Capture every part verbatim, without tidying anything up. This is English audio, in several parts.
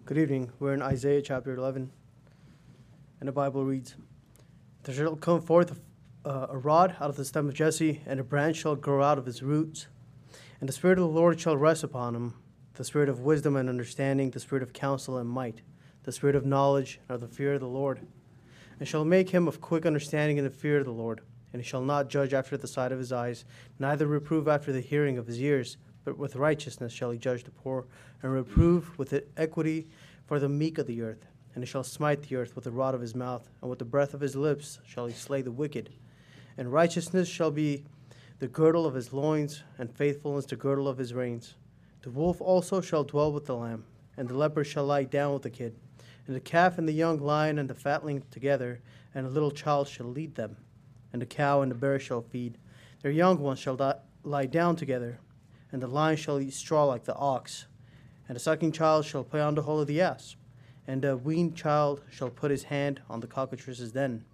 Good evening. We're in Isaiah chapter eleven, and the Bible reads, There shall come forth uh, a rod out of the stem of Jesse, and a branch shall grow out of his roots. And the Spirit of the Lord shall rest upon him, the Spirit of wisdom and understanding, the Spirit of counsel and might, the Spirit of knowledge and of the fear of the Lord. And shall make him of quick understanding in the fear of the Lord. And he shall not judge after the sight of his eyes, neither reprove after the hearing of his ears, but with righteousness shall he judge the poor, and reprove with equity for the meek of the earth. And he shall smite the earth with the rod of his mouth, and with the breath of his lips shall he slay the wicked. And righteousness shall be the girdle of his loins, and faithfulness the girdle of his reins. The wolf also shall dwell with the lamb, and the leopard shall lie down with the kid. And the calf and the young lion and the fatling together, and a little child shall lead them. And the cow and the bear shall feed. Their young ones shall die, lie down together, and the lion shall eat straw like the ox. And the sucking child shall play on the hole of the asp, and the weaned child shall put his hand on the cockatrice's den.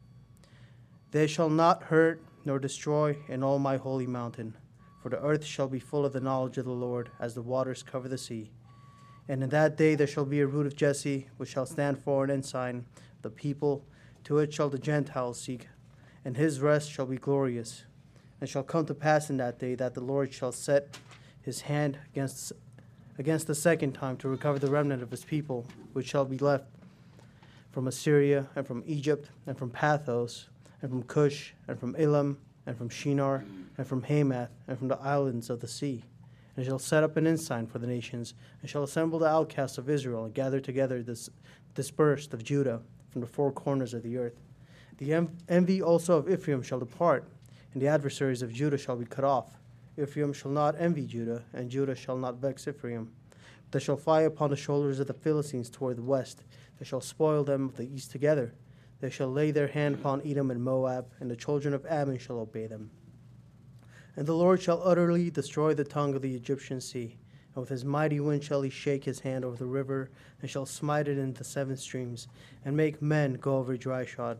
They shall not hurt nor destroy in all my holy mountain, for the earth shall be full of the knowledge of the Lord, as the waters cover the sea. And in that day there shall be a root of Jesse, which shall stand for an ensign of the people. To it shall the Gentiles seek, and his rest shall be glorious. And it shall come to pass in that day that the Lord shall set his hand against against the second time to recover the remnant of his people, which shall be left from Assyria, and from Egypt, and from Pathos, and from Cush, and from Elam, and from Shinar, and from Hamath, and from the islands of the sea. And shall set up an ensign for the nations, and shall assemble the outcasts of Israel, and gather together the dispersed of Judah from the four corners of the earth. The envy also of Ephraim shall depart, and the adversaries of Judah shall be cut off. Ephraim shall not envy Judah, and Judah shall not vex Ephraim. But they shall fly upon the shoulders of the Philistines toward the west. They shall spoil them of the east together. They shall lay their hand upon Edom and Moab, and the children of Ammon shall obey them. And the Lord shall utterly destroy the tongue of the Egyptian sea, and with his mighty wind shall he shake his hand over the river, and shall smite it into seven streams, and make men go over dry shod.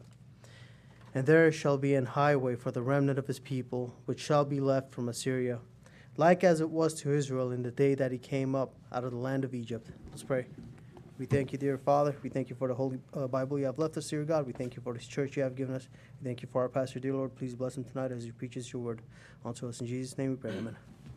And there shall be an highway for the remnant of his people, which shall be left from Assyria, like as it was to Israel in the day that he came up out of the land of Egypt. Let's pray. We thank you, dear Father. We thank you for the Holy uh, Bible you have left us, dear God. We thank you for this church you have given us. We thank you for our pastor, dear Lord. Please bless him tonight as he preaches your word unto us. In Jesus' name we pray, amen.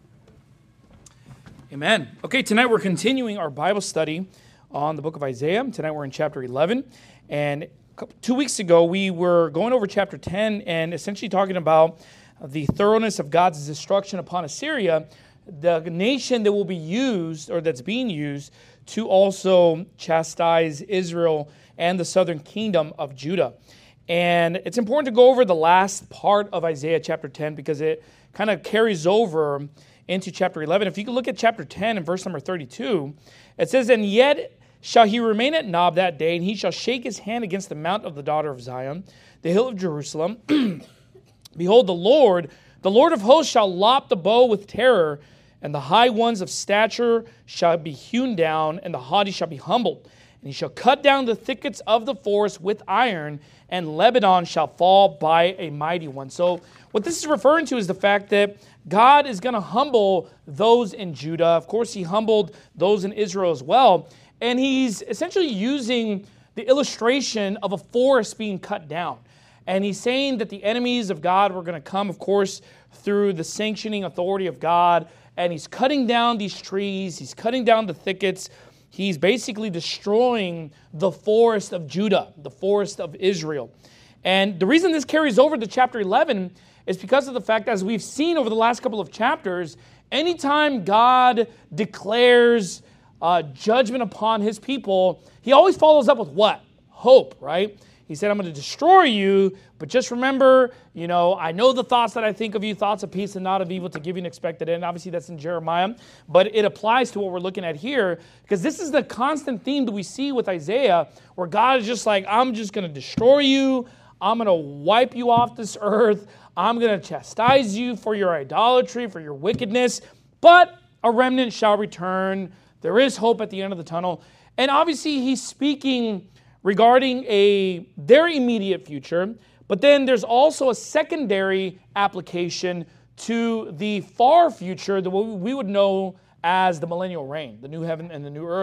Amen. Okay, tonight we're continuing our Bible study on the book of Isaiah. Tonight we're in chapter eleven, and two weeks ago, we were going over chapter ten and essentially talking about the thoroughness of God's destruction upon Assyria, the nation that will be used, or that's being used, to also chastise Israel and the southern kingdom of Judah. And it's important to go over the last part of Isaiah chapter ten because it kind of carries over into chapter eleven. If you can look at chapter ten and verse number thirty-two, it says, And yet shall he remain at Nob that day, and he shall shake his hand against the mount of the daughter of Zion, the hill of Jerusalem. Behold, the Lord, the Lord of hosts shall lop the bow with terror, and the high ones of stature shall be hewn down, and the haughty shall be humbled. And he shall cut down the thickets of the forest with iron, and Lebanon shall fall by a mighty one. So what this is referring to is the fact that God is going to humble those in Judah. Of course, he humbled those in Israel as well. And he's essentially using the illustration of a forest being cut down. And he's saying that the enemies of God were going to come, of course, through the sanctioning authority of God. And he's cutting down these trees. He's cutting down the thickets. He's basically destroying the forest of Judah, the forest of Israel. And the reason this carries over to chapter eleven is because of the fact, as we've seen over the last couple of chapters, anytime God declares Uh, judgment upon his people, he always follows up with what? Hope, right? He said, I'm going to destroy you, but just remember, you know, I know the thoughts that I think of you, thoughts of peace and not of evil, to give you an expected end. Obviously, that's in Jeremiah, but it applies to what we're looking at here, because this is the constant theme that we see with Isaiah, where God is just like, I'm just going to destroy you. I'm going to wipe you off this earth. I'm going to chastise you for your idolatry, for your wickedness, but a remnant shall return. There is hope at the end of the tunnel. And obviously, he's speaking regarding a their immediate future, but then there's also a secondary application to the far future, the what we would know as the millennial reign, the new heaven and the new earth,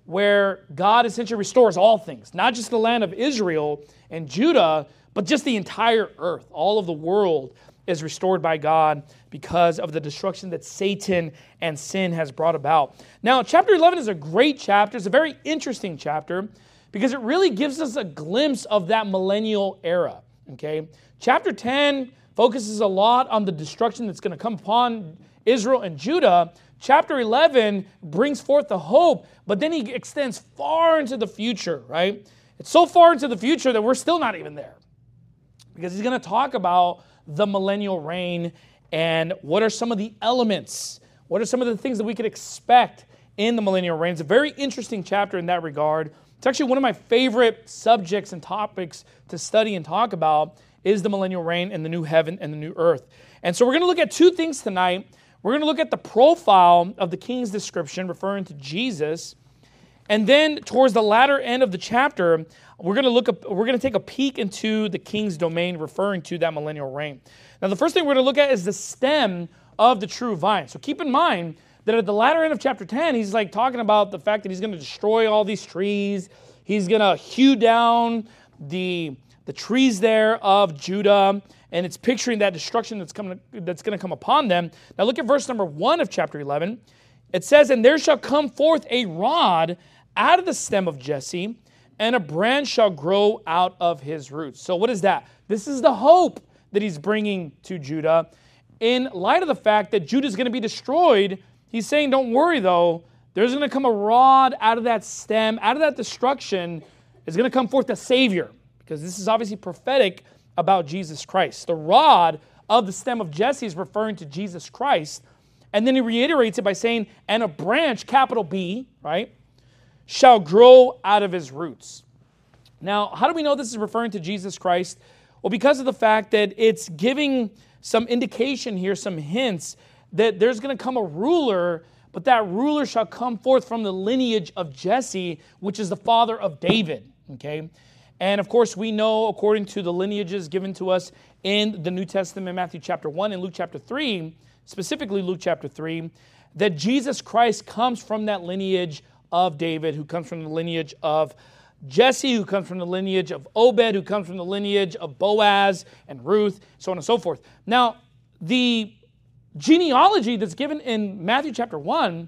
where God essentially restores all things, not just the land of Israel and Judah, but just the entire earth. All of the world is restored by God because of the destruction that Satan and sin has brought about. Now, chapter eleven is a great chapter. It's a very interesting chapter because it really gives us a glimpse of that millennial era. Okay, chapter ten focuses a lot on the destruction that's going to come upon Israel and Judah. Chapter eleven brings forth the hope, but then he extends far into the future, right? It's so far into the future that we're still not even there, because he's going to talk about the millennial reign and what are some of the elements, what are some of the things that we could expect in the millennial reign. It's a very interesting chapter in that regard. It's actually one of my favorite subjects and topics to study and talk about is the millennial reign and the new heaven and the new earth. And so we're going to look at two things tonight. We're going to look at the profile of the king's description, referring to Jesus. And then towards the latter end of the chapter, we're going to look up, we're going to take a peek into the king's domain, referring to that millennial reign. Now, the first thing we're going to look at is the stem of the true vine. So keep in mind that at the latter end of chapter ten, he's like talking about the fact that he's going to destroy all these trees. He's going to hew down the, the trees there of Judah, and it's picturing that destruction that's coming, that's going to come upon them. Now look at verse number one of chapter eleven. It says, "And there shall come forth a rod out of the stem of Jesse, and a branch shall grow out of his roots." So what is that? This is the hope that he's bringing to Judah. In light of the fact that Judah is going to be destroyed, he's saying, don't worry though, there's going to come a rod out of that stem, out of that destruction is going to come forth a Savior, because this is obviously prophetic about Jesus Christ. The rod of the stem of Jesse is referring to Jesus Christ. And then he reiterates it by saying, and a branch, capital B, right, shall grow out of his roots. Now, how do we know this is referring to Jesus Christ? Well, because of the fact that it's giving some indication here, some hints, that there's going to come a ruler, but that ruler shall come forth from the lineage of Jesse, which is the father of David, okay? And of course, we know, according to the lineages given to us in the New Testament, Matthew chapter one and Luke chapter three, specifically Luke chapter three, that Jesus Christ comes from that lineage of David, who comes from the lineage of Jesse, who comes from the lineage of Obed, who comes from the lineage of Boaz and Ruth, so on and so forth. Now, the genealogy that's given in Matthew chapter one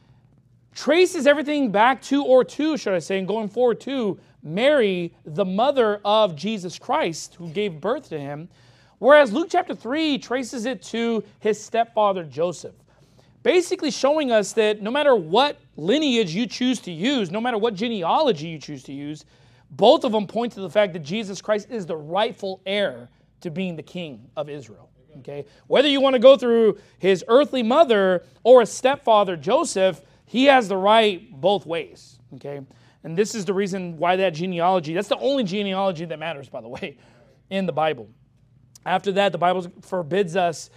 traces everything back to, or to, should I say, and going forward to Mary, the mother of Jesus Christ, who gave birth to him, whereas Luke chapter three traces it to his stepfather Joseph. Basically showing us that no matter what lineage you choose to use, no matter what genealogy you choose to use, both of them point to the fact that Jesus Christ is the rightful heir to being the king of Israel. Okay? Whether you want to go through his earthly mother or his stepfather Joseph, he has the right both ways. Okay? And this is the reason why that genealogy, that's the only genealogy that matters, by the way, in the Bible. After that, the Bible forbids us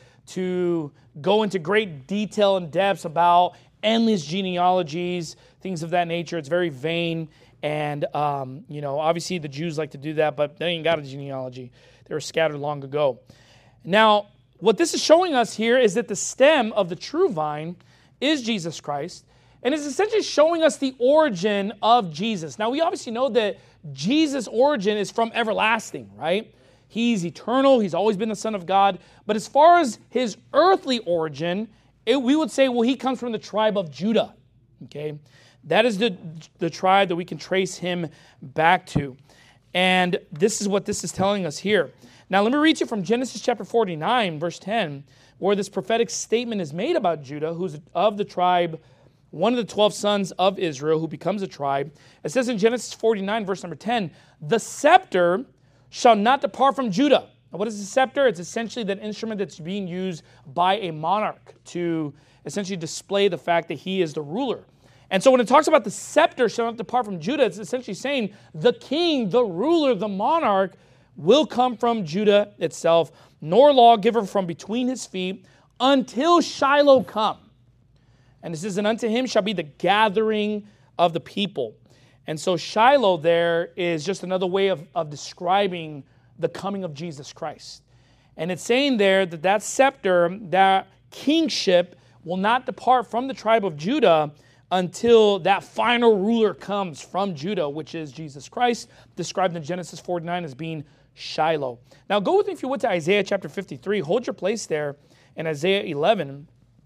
to go into great detail and depths about endless genealogies, things of that nature. It's very vain, and um, you know, obviously the Jews like to do that, but they ain't got a genealogy. They were scattered long ago. Now, what this is showing us here is that the stem of the true vine is Jesus Christ, and it's essentially showing us the origin of Jesus. Now, we obviously know that Jesus' origin is from everlasting, right? He's eternal. He's always been the Son of God. But as far as his earthly origin, it, we would say, well, he comes from the tribe of Judah. Okay, that is the, the tribe that we can trace him back to. And this is what this is telling us here. Now, let me read you from Genesis chapter forty-nine, verse ten, where this prophetic statement is made about Judah, who's of the tribe, one of the twelve sons of Israel, who becomes a tribe. It says in Genesis forty-nine, verse number ten, "The scepter shall not depart from Judah." Now, what is a scepter? It's essentially that instrument that's being used by a monarch to essentially display the fact that he is the ruler. And so when it talks about the scepter shall not depart from Judah, it's essentially saying the king, the ruler, the monarch will come from Judah itself, nor lawgiver from between his feet, until Shiloh come. And it says, "And unto him shall be the gathering of the people." And so Shiloh there is just another way of, of describing the coming of Jesus Christ. And it's saying there that that scepter, that kingship, will not depart from the tribe of Judah until that final ruler comes from Judah, which is Jesus Christ, described in Genesis forty-nine as being Shiloh. Now go with me, if you would, to Isaiah chapter fifty-three. Hold your place there in Isaiah eleven.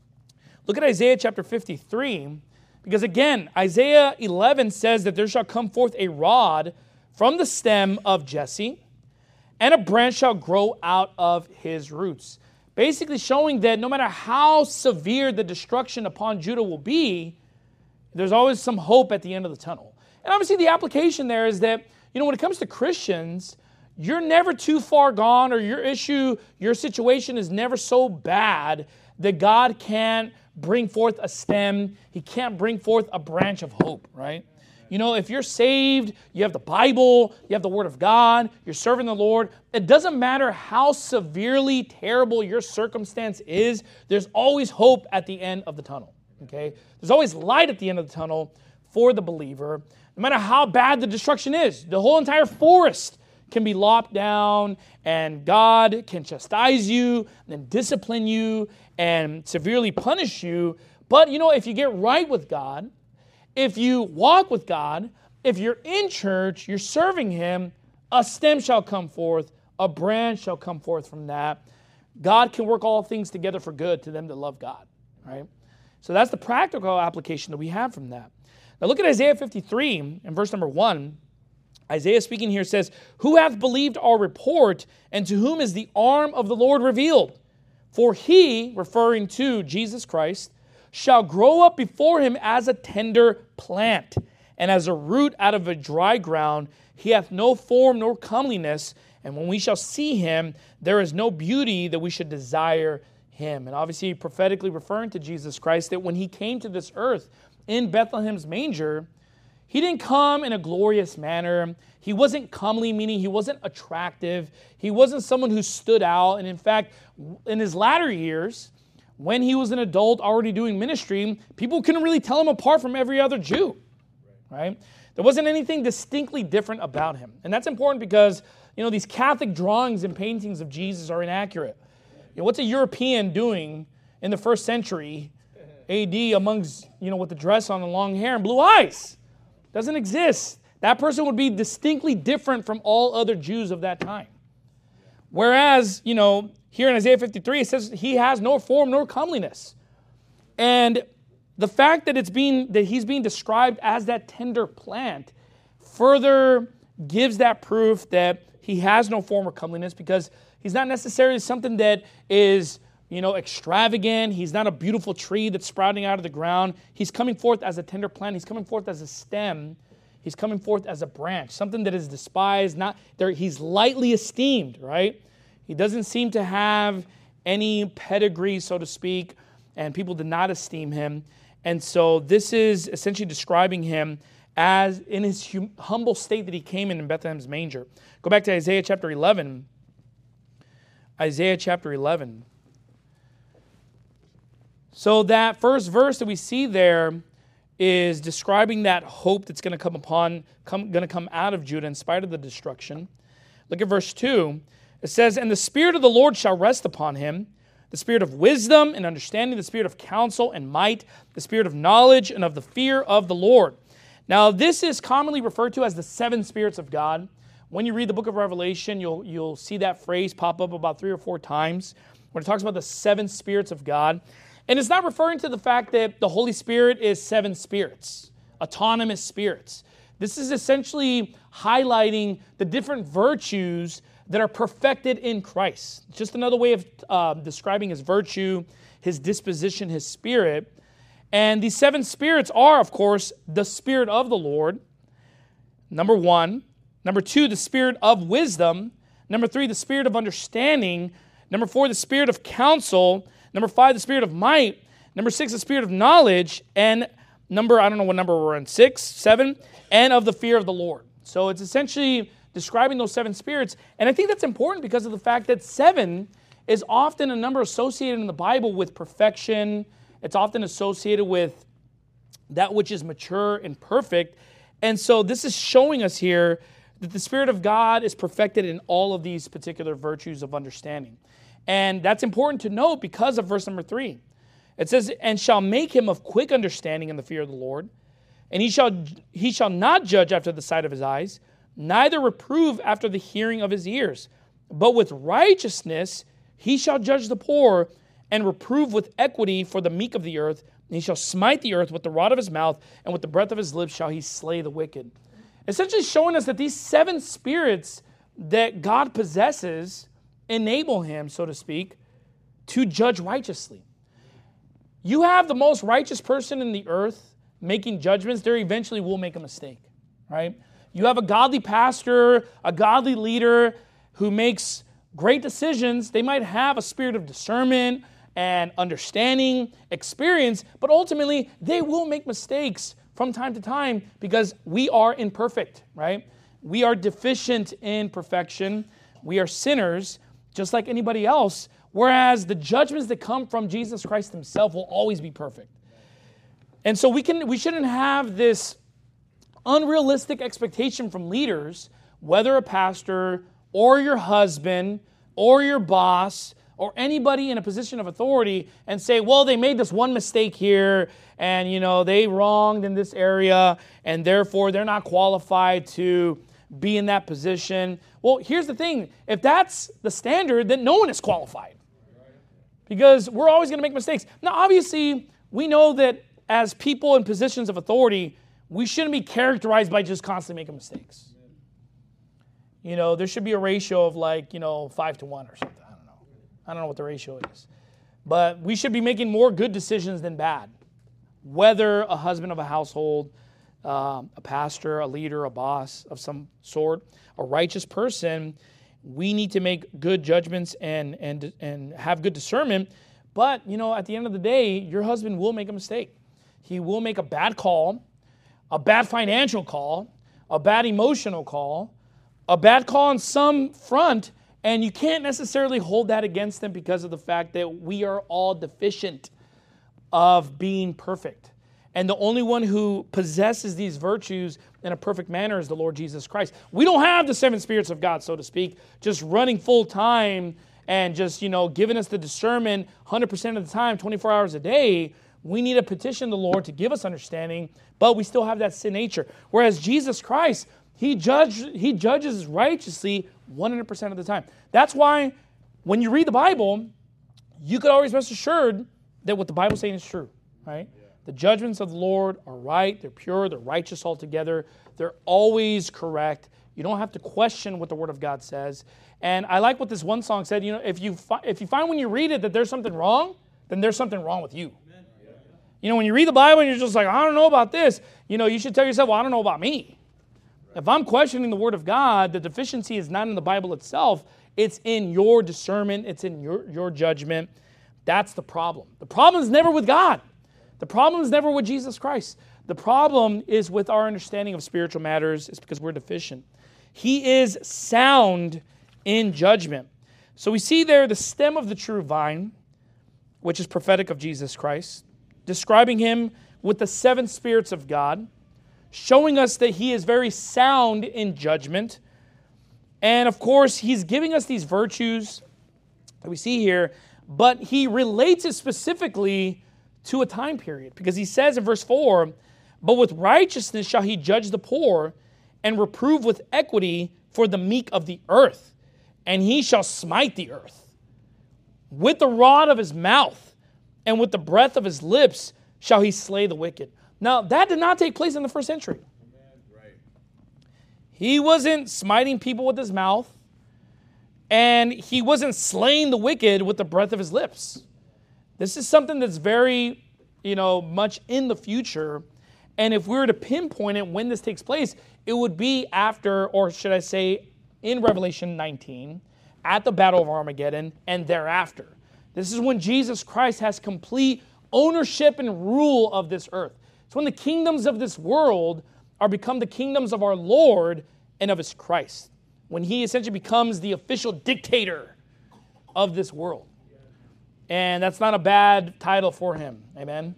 Look at Isaiah chapter fifty-three, because again, Isaiah eleven says that there shall come forth a rod from the stem of Jesse, and a branch shall grow out of his roots. Basically showing that no matter how severe the destruction upon Judah will be, there's always some hope at the end of the tunnel. And obviously the application there is that, you know, when it comes to Christians, you're never too far gone, or your issue, your situation is never so bad that God can't bring forth a stem. He can't bring forth a branch of hope, right? You know, if you're saved, you have the Bible, you have the Word of God, you're serving the Lord, it doesn't matter how severely terrible your circumstance is, there's always hope at the end of the tunnel, okay? There's always light at the end of the tunnel for the believer, no matter how bad the destruction is. The whole entire forest can be lopped down, and God can chastise you and discipline you and severely punish you. But, you know, if you get right with God, if you walk with God, if you're in church, you're serving Him, a stem shall come forth, a branch shall come forth from that. God can work all things together for good to them that love God, right? So that's the practical application that we have from that. Now look at Isaiah fifty-three and verse number one. Isaiah speaking here says, "Who hath believed our report, and to whom is the arm of the Lord revealed? For he," referring to Jesus Christ, "shall grow up before him as a tender plant, and as a root out of a dry ground. He hath no form nor comeliness, and when we shall see him, there is no beauty that we should desire him." And obviously prophetically referring to Jesus Christ, that when he came to this earth in Bethlehem's manger, he didn't come in a glorious manner. He wasn't comely, meaning he wasn't attractive. He wasn't someone who stood out. And in fact, in his latter years, when he was an adult already doing ministry, people couldn't really tell him apart from every other Jew, right? There wasn't anything distinctly different about him. And that's important because, you know, these Catholic drawings and paintings of Jesus are inaccurate. You know, what's a European doing in the first century A D amongst, you know, with the dress on and long hair and blue eyes? Doesn't exist. That person would be distinctly different from all other Jews of that time. Whereas, you know, here in Isaiah fifty-three, it says he has no form nor comeliness. And the fact that it's being that he's being described as that tender plant further gives that proof that he has no form or comeliness, because he's not necessarily something that is, you know, extravagant. He's not a beautiful tree that's sprouting out of the ground. He's coming forth as a tender plant. He's coming forth as a stem. He's coming forth as a branch, something that is despised. Not there. He's lightly esteemed, right? He doesn't seem to have any pedigree, so to speak, and people did not esteem him. And so this is essentially describing him as in his hum- humble state that he came in in Bethlehem's manger. Go back to Isaiah chapter eleven. Isaiah chapter eleven. So that first verse that we see there is describing that hope that's going to come upon, come, going to come out of Judah in spite of the destruction. Look at verse two. It says, "And the Spirit of the Lord shall rest upon him, the Spirit of wisdom and understanding, the Spirit of counsel and might, the Spirit of knowledge and of the fear of the Lord." Now, this is commonly referred to as the seven spirits of God. When you read the book of Revelation, you'll, you'll see that phrase pop up about three or four times when it talks about the seven spirits of God. And it's not referring to the fact that the Holy Spirit is seven spirits, autonomous spirits. This is essentially highlighting the different virtues that are perfected in Christ. It's just another way of uh, describing his virtue, his disposition, his spirit. And these seven spirits are, of course, the Spirit of the Lord, number one. Number two, the Spirit of wisdom. Number three, the Spirit of understanding. Number four, the Spirit of counsel. Number five, the Spirit of might. Number six, the Spirit of knowledge. And number, I don't know what number we're in, six, seven, and of the fear of the Lord. So it's essentially describing those seven spirits. And I think that's important because of the fact that seven is often a number associated in the Bible with perfection. It's often associated with that which is mature and perfect. And so this is showing us here that the Spirit of God is perfected in all of these particular virtues of understanding. And that's important to note because of verse number three. It says, and shall make him of quick understanding in the fear of the Lord. And he shall, he shall not judge after the sight of his eyes, neither reprove after the hearing of his ears. But with righteousness he shall judge the poor, and reprove with equity for the meek of the earth. And he shall smite the earth with the rod of his mouth, and with the breath of his lips shall he slay the wicked. Essentially showing us that these seven spirits that God possesses enable him, so to speak, to judge righteously. You have the most righteous person in the earth making judgments, there eventually will make a mistake, right? You have a godly pastor, a godly leader who makes great decisions. They might have a spirit of discernment and understanding, experience, but ultimately they will make mistakes from time to time because we are imperfect, right? We are deficient in perfection. We are sinners just like anybody else, whereas the judgments that come from Jesus Christ himself will always be perfect. And so we can we shouldn't have this unrealistic expectation from leaders, whether a pastor or your husband or your boss or anybody in a position of authority, and say, well, they made this one mistake here, and you know they wronged in this area, and therefore they're not qualified to be in that position. Well, here's the thing. If that's the standard, then no one is qualified. Because we're always going to make mistakes. Now, obviously, we know that as people in positions of authority, we shouldn't be characterized by just constantly making mistakes. You know, there should be a ratio of like, you know, five to one or something. I don't know. I don't know what the ratio is. But we should be making more good decisions than bad. Whether a husband of a household, uh, a pastor, a leader, a boss of some sort, a righteous person, we need to make good judgments and and and have good discernment. But, you know, at the end of the day, your husband will make a mistake. He will make a bad call, a bad financial call, a bad emotional call, a bad call on some front, and you can't necessarily hold that against them because of the fact that we are all deficient of being perfect. And the only one who possesses these virtues in a perfect manner is the Lord Jesus Christ. We don't have the seven spirits of God, so to speak, just running full time and just, you know, giving us the discernment one hundred percent of the time, twenty-four hours a day. We need to petition the Lord to give us understanding, but we still have that sin nature. Whereas Jesus Christ, he judge, he judges righteously one hundred percent of the time. That's why when you read the Bible, you could always rest assured that what the Bible is saying is true, right? Yeah. The judgments of the Lord are right, they're pure, they're righteous altogether. They're always correct. You don't have to question what the Word of God says. And I like what this one song said, you know, if you fi- if you find when you read it that there's something wrong, then there's something wrong with you. Amen. You know, when you read the Bible and you're just like, I don't know about this, you know, you should tell yourself, well, I don't know about me. Right. If I'm questioning the Word of God, the deficiency is not in the Bible itself. It's in your discernment. It's in your, your judgment. That's the problem. The problem is never with God. The problem is never with Jesus Christ. The problem is with our understanding of spiritual matters. It's because we're deficient. He is sound in judgment. So we see there the stem of the true vine, which is prophetic of Jesus Christ, describing him with the seven spirits of God, showing us that he is very sound in judgment. And of course, he's giving us these virtues that we see here, but he relates it specifically to a time period, because he says in verse four, but with righteousness shall he judge the poor and reprove with equity for the meek of the earth. And he shall smite the earth. With the rod of his mouth and with the breath of his lips shall he slay the wicked. Now, that did not take place in the first century. Right. He wasn't smiting people with his mouth, and he wasn't slaying the wicked with the breath of his lips. This is something that's very, you know, much in the future. And if we were to pinpoint it when this takes place, it would be after, or should I say, in Revelation nineteen, at the Battle of Armageddon, and thereafter. This is when Jesus Christ has complete ownership and rule of this earth. It's when the kingdoms of this world are become the kingdoms of our Lord and of his Christ. When he essentially becomes the official dictator of this world. And that's not a bad title for him. Amen.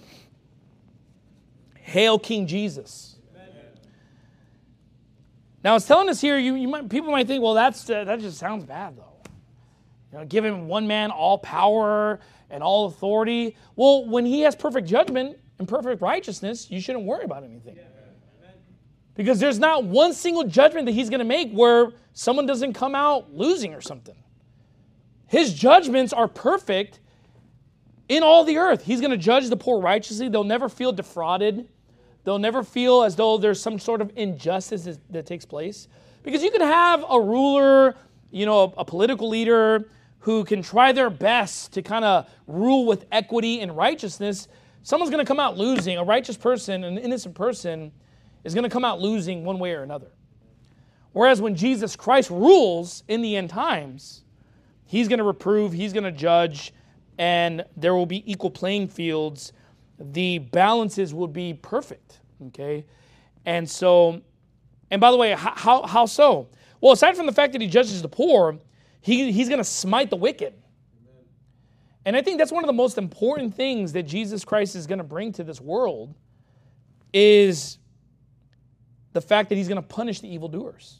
Hail King Jesus. Amen. Now it's telling us here, you, you might, people might think, well, that's uh, that just sounds bad though. You know, giving one man all power and all authority. Well, when he has perfect judgment and perfect righteousness, you shouldn't worry about anything. Because there's not one single judgment that he's going to make where someone doesn't come out losing or something. His judgments are perfect in all the earth. He's going to judge the poor righteously. They'll never feel defrauded. They'll never feel as though there's some sort of injustice that, that takes place. Because you can have a ruler, you know, a, a political leader who can try their best to kind of rule with equity and righteousness. Someone's going to come out losing. A righteous person, an innocent person, is going to come out losing one way or another. Whereas when Jesus Christ rules in the end times, he's going to reprove, he's going to judge, and there will be equal playing fields. The balances will be perfect, okay? And so, and by the way, how, how so? Well, aside from the fact that he judges the poor, he, he's going to smite the wicked. And I think that's one of the most important things that Jesus Christ is going to bring to this world is the fact that he's going to punish the evildoers.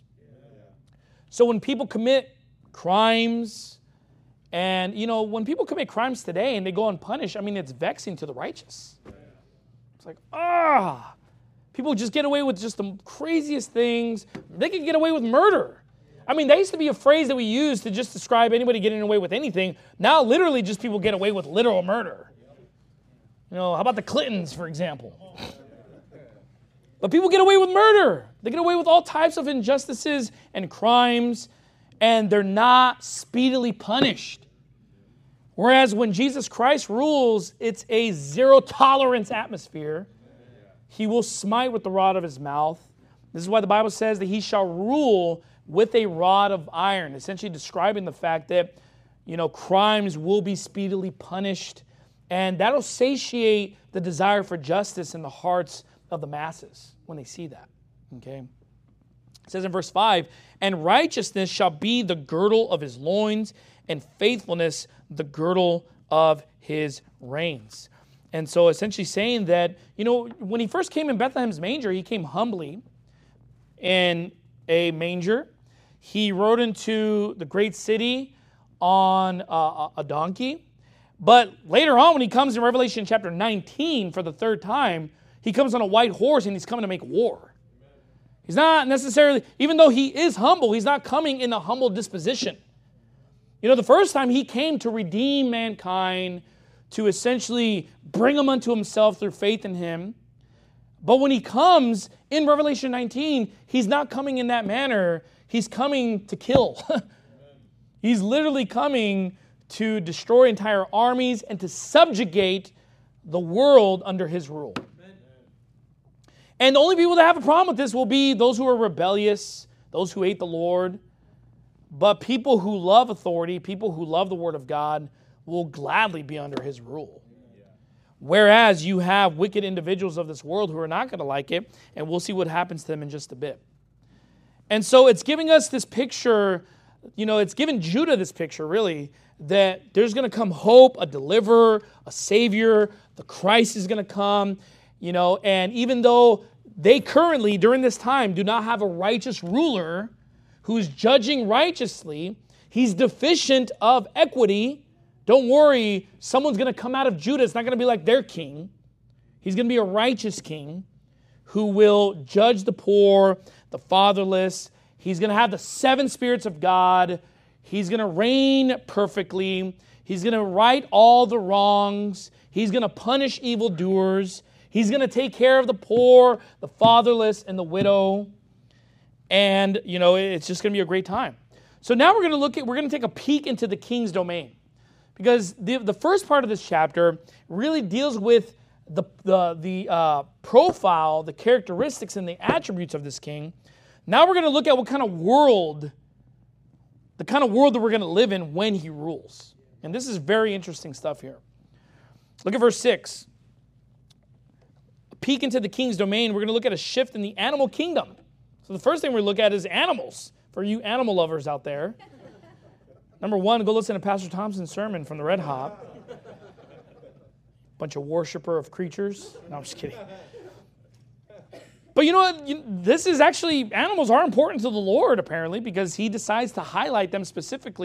So when people commit crimes, and, you know, when people commit crimes today and they go unpunished, I mean, it's vexing to the righteous. It's like, ah, people just get away with just the craziest things. They could get away with murder. I mean, that used to be a phrase that we used to just describe anybody getting away with anything. Now, literally, just people get away with literal murder. You know, how about the Clintons, for example? But people get away with murder. They get away with all types of injustices and crimes, and they're not speedily punished. Whereas when Jesus Christ rules, it's a zero-tolerance atmosphere. He will smite with the rod of his mouth. This is why the Bible says that he shall rule with a rod of iron, essentially describing the fact that, you know, crimes will be speedily punished, and that'll satiate the desire for justice in the hearts of the masses when they see that, okay? It says in verse five, and righteousness shall be the girdle of his loins, and faithfulness the girdle of his reins. And so essentially saying that, you know, when he first came in Bethlehem's manger, he came humbly in a manger. He rode into the great city on a, a donkey. But later on, when he comes in Revelation chapter nineteen for the third time, he comes on a white horse and he's coming to make war. He's not necessarily, even though he is humble, he's not coming in a humble disposition. You know, the first time he came to redeem mankind, to essentially bring them unto himself through faith in him. But when he comes in Revelation nineteen, he's not coming in that manner. He's coming to kill. He's literally coming to destroy entire armies and to subjugate the world under his rule. And the only people that have a problem with this will be those who are rebellious, those who hate the Lord. But people who love authority, people who love the Word of God, will gladly be under his rule. Whereas you have wicked individuals of this world who are not going to like it, and we'll see what happens to them in just a bit. And so it's giving us this picture, you know, it's giving Judah this picture, really, that there's going to come hope, a deliverer, a savior, the Christ is going to come, you know, and even though they currently, during this time, do not have a righteous ruler who's judging righteously, he's deficient of equity. Don't worry, someone's going to come out of Judah. It's not going to be like their king. He's going to be a righteous king who will judge the poor, the fatherless. He's going to have the seven spirits of God. He's going to reign perfectly. He's going to right all the wrongs. He's going to punish evildoers. He's going to take care of the poor, the fatherless, and the widow. And, you know, it's just going to be a great time. So now we're going to look at, we're going to take a peek into the king's domain. Because the, the first part of this chapter really deals with the, the, the uh, profile, the characteristics, and the attributes of this king. Now we're going to look at what kind of world, the kind of world that we're going to live in when he rules. And this is very interesting stuff here. Look at verse six. A peek into the king's domain, we're going to look at a shift in the animal kingdom. So the first thing we look at is animals, for you animal lovers out there. Number one, go listen to Pastor Thompson's sermon from the Red Hot. Bunch of worshiper of creatures. No, I'm just kidding. But you know what? You, this is actually, animals are important to the Lord, apparently, because he decides to highlight them specifically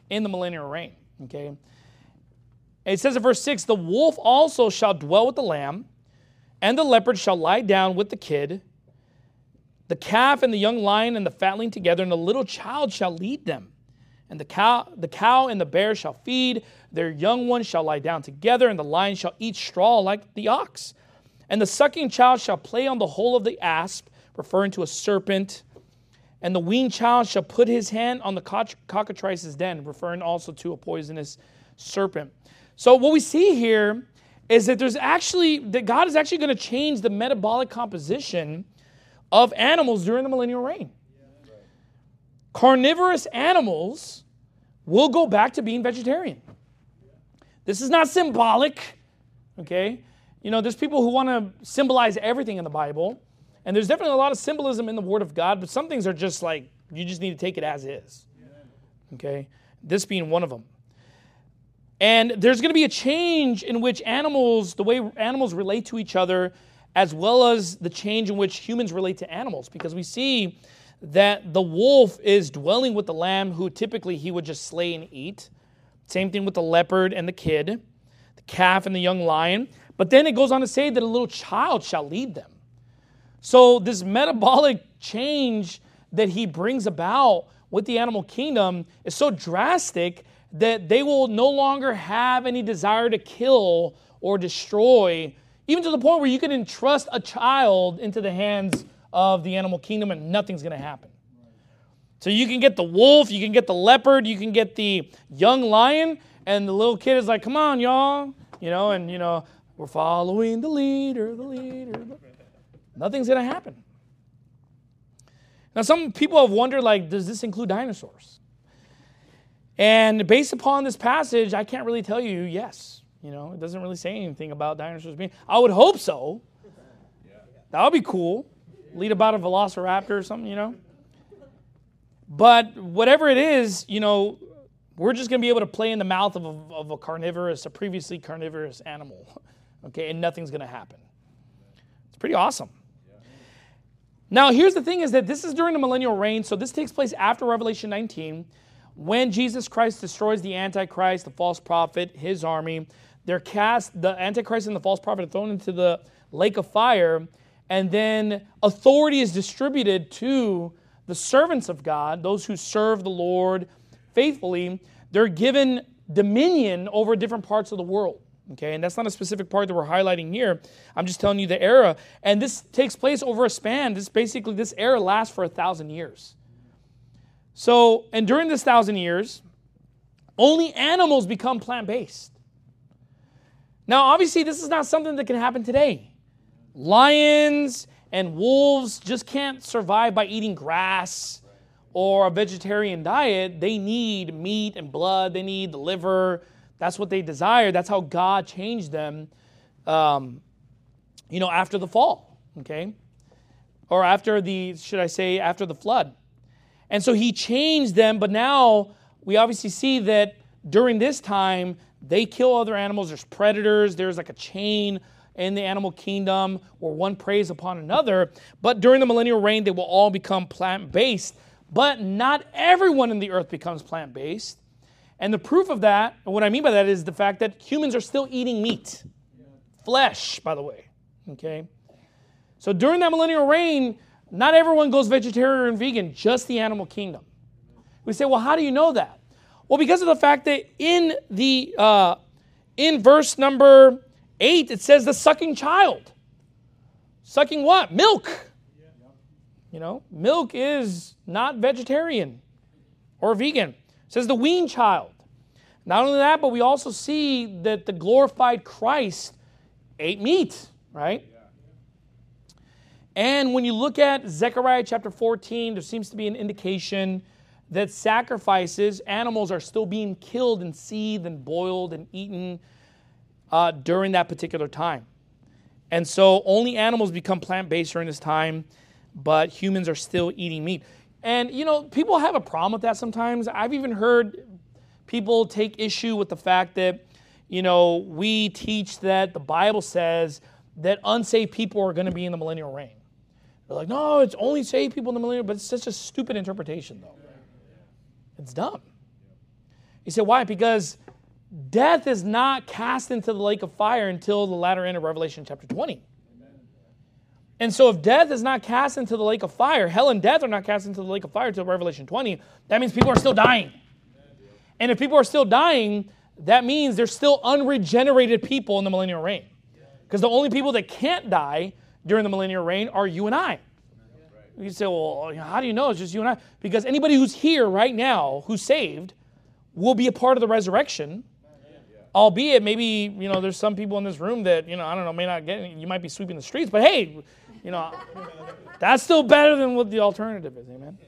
in the millennial reign. Okay. It says in verse six, the wolf also shall dwell with the lamb, and the leopard shall lie down with the kid, the calf and the young lion and the fatling together, and the little child shall lead them. And the cow, the cow and the bear shall feed, their young ones shall lie down together, and the lion shall eat straw like the ox. And the sucking child shall play on the hole of the asp, referring to a serpent. And the weaned child shall put his hand on the cockatrice's den, referring also to a poisonous serpent. So what we see here is that there's actually, that God is actually going to change the metabolic composition of animals during the millennial reign. Carnivorous animals will go back to being vegetarian. This is not symbolic, okay? You know, there's people who want to symbolize everything in the Bible, and there's definitely a lot of symbolism in the Word of God, but some things are just like, you just need to take it as is, okay? This being one of them. And there's going to be a change in which animals, the way animals relate to each other, as well as the change in which humans relate to animals, because we see that the wolf is dwelling with the lamb, who typically he would just slay and eat. Same thing with the leopard and the kid, the calf and the young lion. But then it goes on to say that a little child shall lead them. So this metabolic change that he brings about with the animal kingdom is so drastic that they will no longer have any desire to kill or destroy, even to the point where you can entrust a child into the hands of the animal kingdom and nothing's going to happen. So you can get the wolf, you can get the leopard, you can get the young lion, and the little kid is like, come on, y'all. You know, and, you know, we're following the leader, the leader. Nothing's going to happen. Now, some people have wondered, like, does this include dinosaurs? And based upon this passage, I can't really tell you yes. You know, it doesn't really say anything about dinosaurs being. I would hope so. That would be cool. Lead about a velociraptor or something, you know. But whatever it is, you know, we're just going to be able to play in the mouth of a, of a carnivorous, a previously carnivorous animal, okay, and nothing's going to happen. It's pretty awesome. Now, here's the thing is that this is during the millennial reign, so this takes place after Revelation nineteen, when Jesus Christ destroys the Antichrist, the false prophet, his army. They're cast, the Antichrist and the false prophet are thrown into the lake of fire, and then authority is distributed to the servants of God, those who serve the Lord faithfully. They're given dominion over different parts of the world. Okay, and that's not a specific part that we're highlighting here. I'm just telling you the era. And this takes place over a span. This basically, this era lasts for a thousand years. So, and during this thousand years, only animals become plant-based. Now, obviously, this is not something that can happen today. Lions and wolves just can't survive by eating grass or a vegetarian diet. They need meat and blood. They need the liver. That's what they desire. That's how God changed them, um, you know, after the fall, okay? Or after the, should I say, after the flood. And so he changed them, but now we obviously see that during this time, they kill other animals. There's predators. There's like a chain in the animal kingdom where one preys upon another. But during the millennial reign, they will all become plant-based. But not everyone in the earth becomes plant-based. And the proof of that, and what I mean by that, is the fact that humans are still eating meat. Flesh, by the way. Okay? So during that millennial reign, not everyone goes vegetarian and vegan, just the animal kingdom. We say, well, how do you know that? Well, because of the fact that in the uh, in verse number eight, it says the sucking child. Sucking what? Milk. You know, milk is not vegetarian or vegan. It says the weaned child. Not only that, but we also see that the glorified Christ ate meat, right? And when you look at Zechariah chapter fourteen, there seems to be an indication that sacrifices, animals are still being killed and seethed and boiled and eaten uh, during that particular time. And so only animals become plant-based during this time, but humans are still eating meat. And, you know, people have a problem with that sometimes. I've even heard people take issue with the fact that, you know, we teach that the Bible says that unsaved people are going to be in the millennial reign. They're like, no, it's only saved people in the millennial, but it's such a stupid interpretation, though. It's dumb. You say, why? Because death is not cast into the lake of fire until the latter end of Revelation chapter twenty. And so if death is not cast into the lake of fire, hell and death are not cast into the lake of fire until Revelation twenty, that means people are still dying. And if people are still dying, that means there's still unregenerated people in the millennial reign. Because the only people that can't die during the millennial reign are you and I. You say, well, how do you know it's just you and I? Because anybody who's here right now, who's saved, will be a part of the resurrection. Albeit, maybe, you know, there's some people in this room that, you know, I don't know, may not get it. You might be sweeping the streets. But hey, you know, that's still better than what the alternative is. Amen.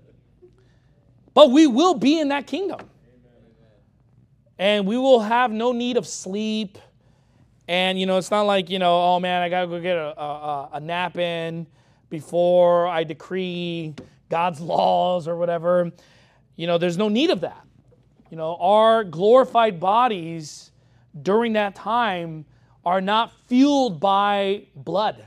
But we will be in that kingdom. And we will have no need of sleep. And, you know, it's not like, you know, oh, man, I got to go get a, a, a nap in before I decree God's laws or whatever. You know, there's no need of that. You know, our glorified bodies during that time are not fueled by blood.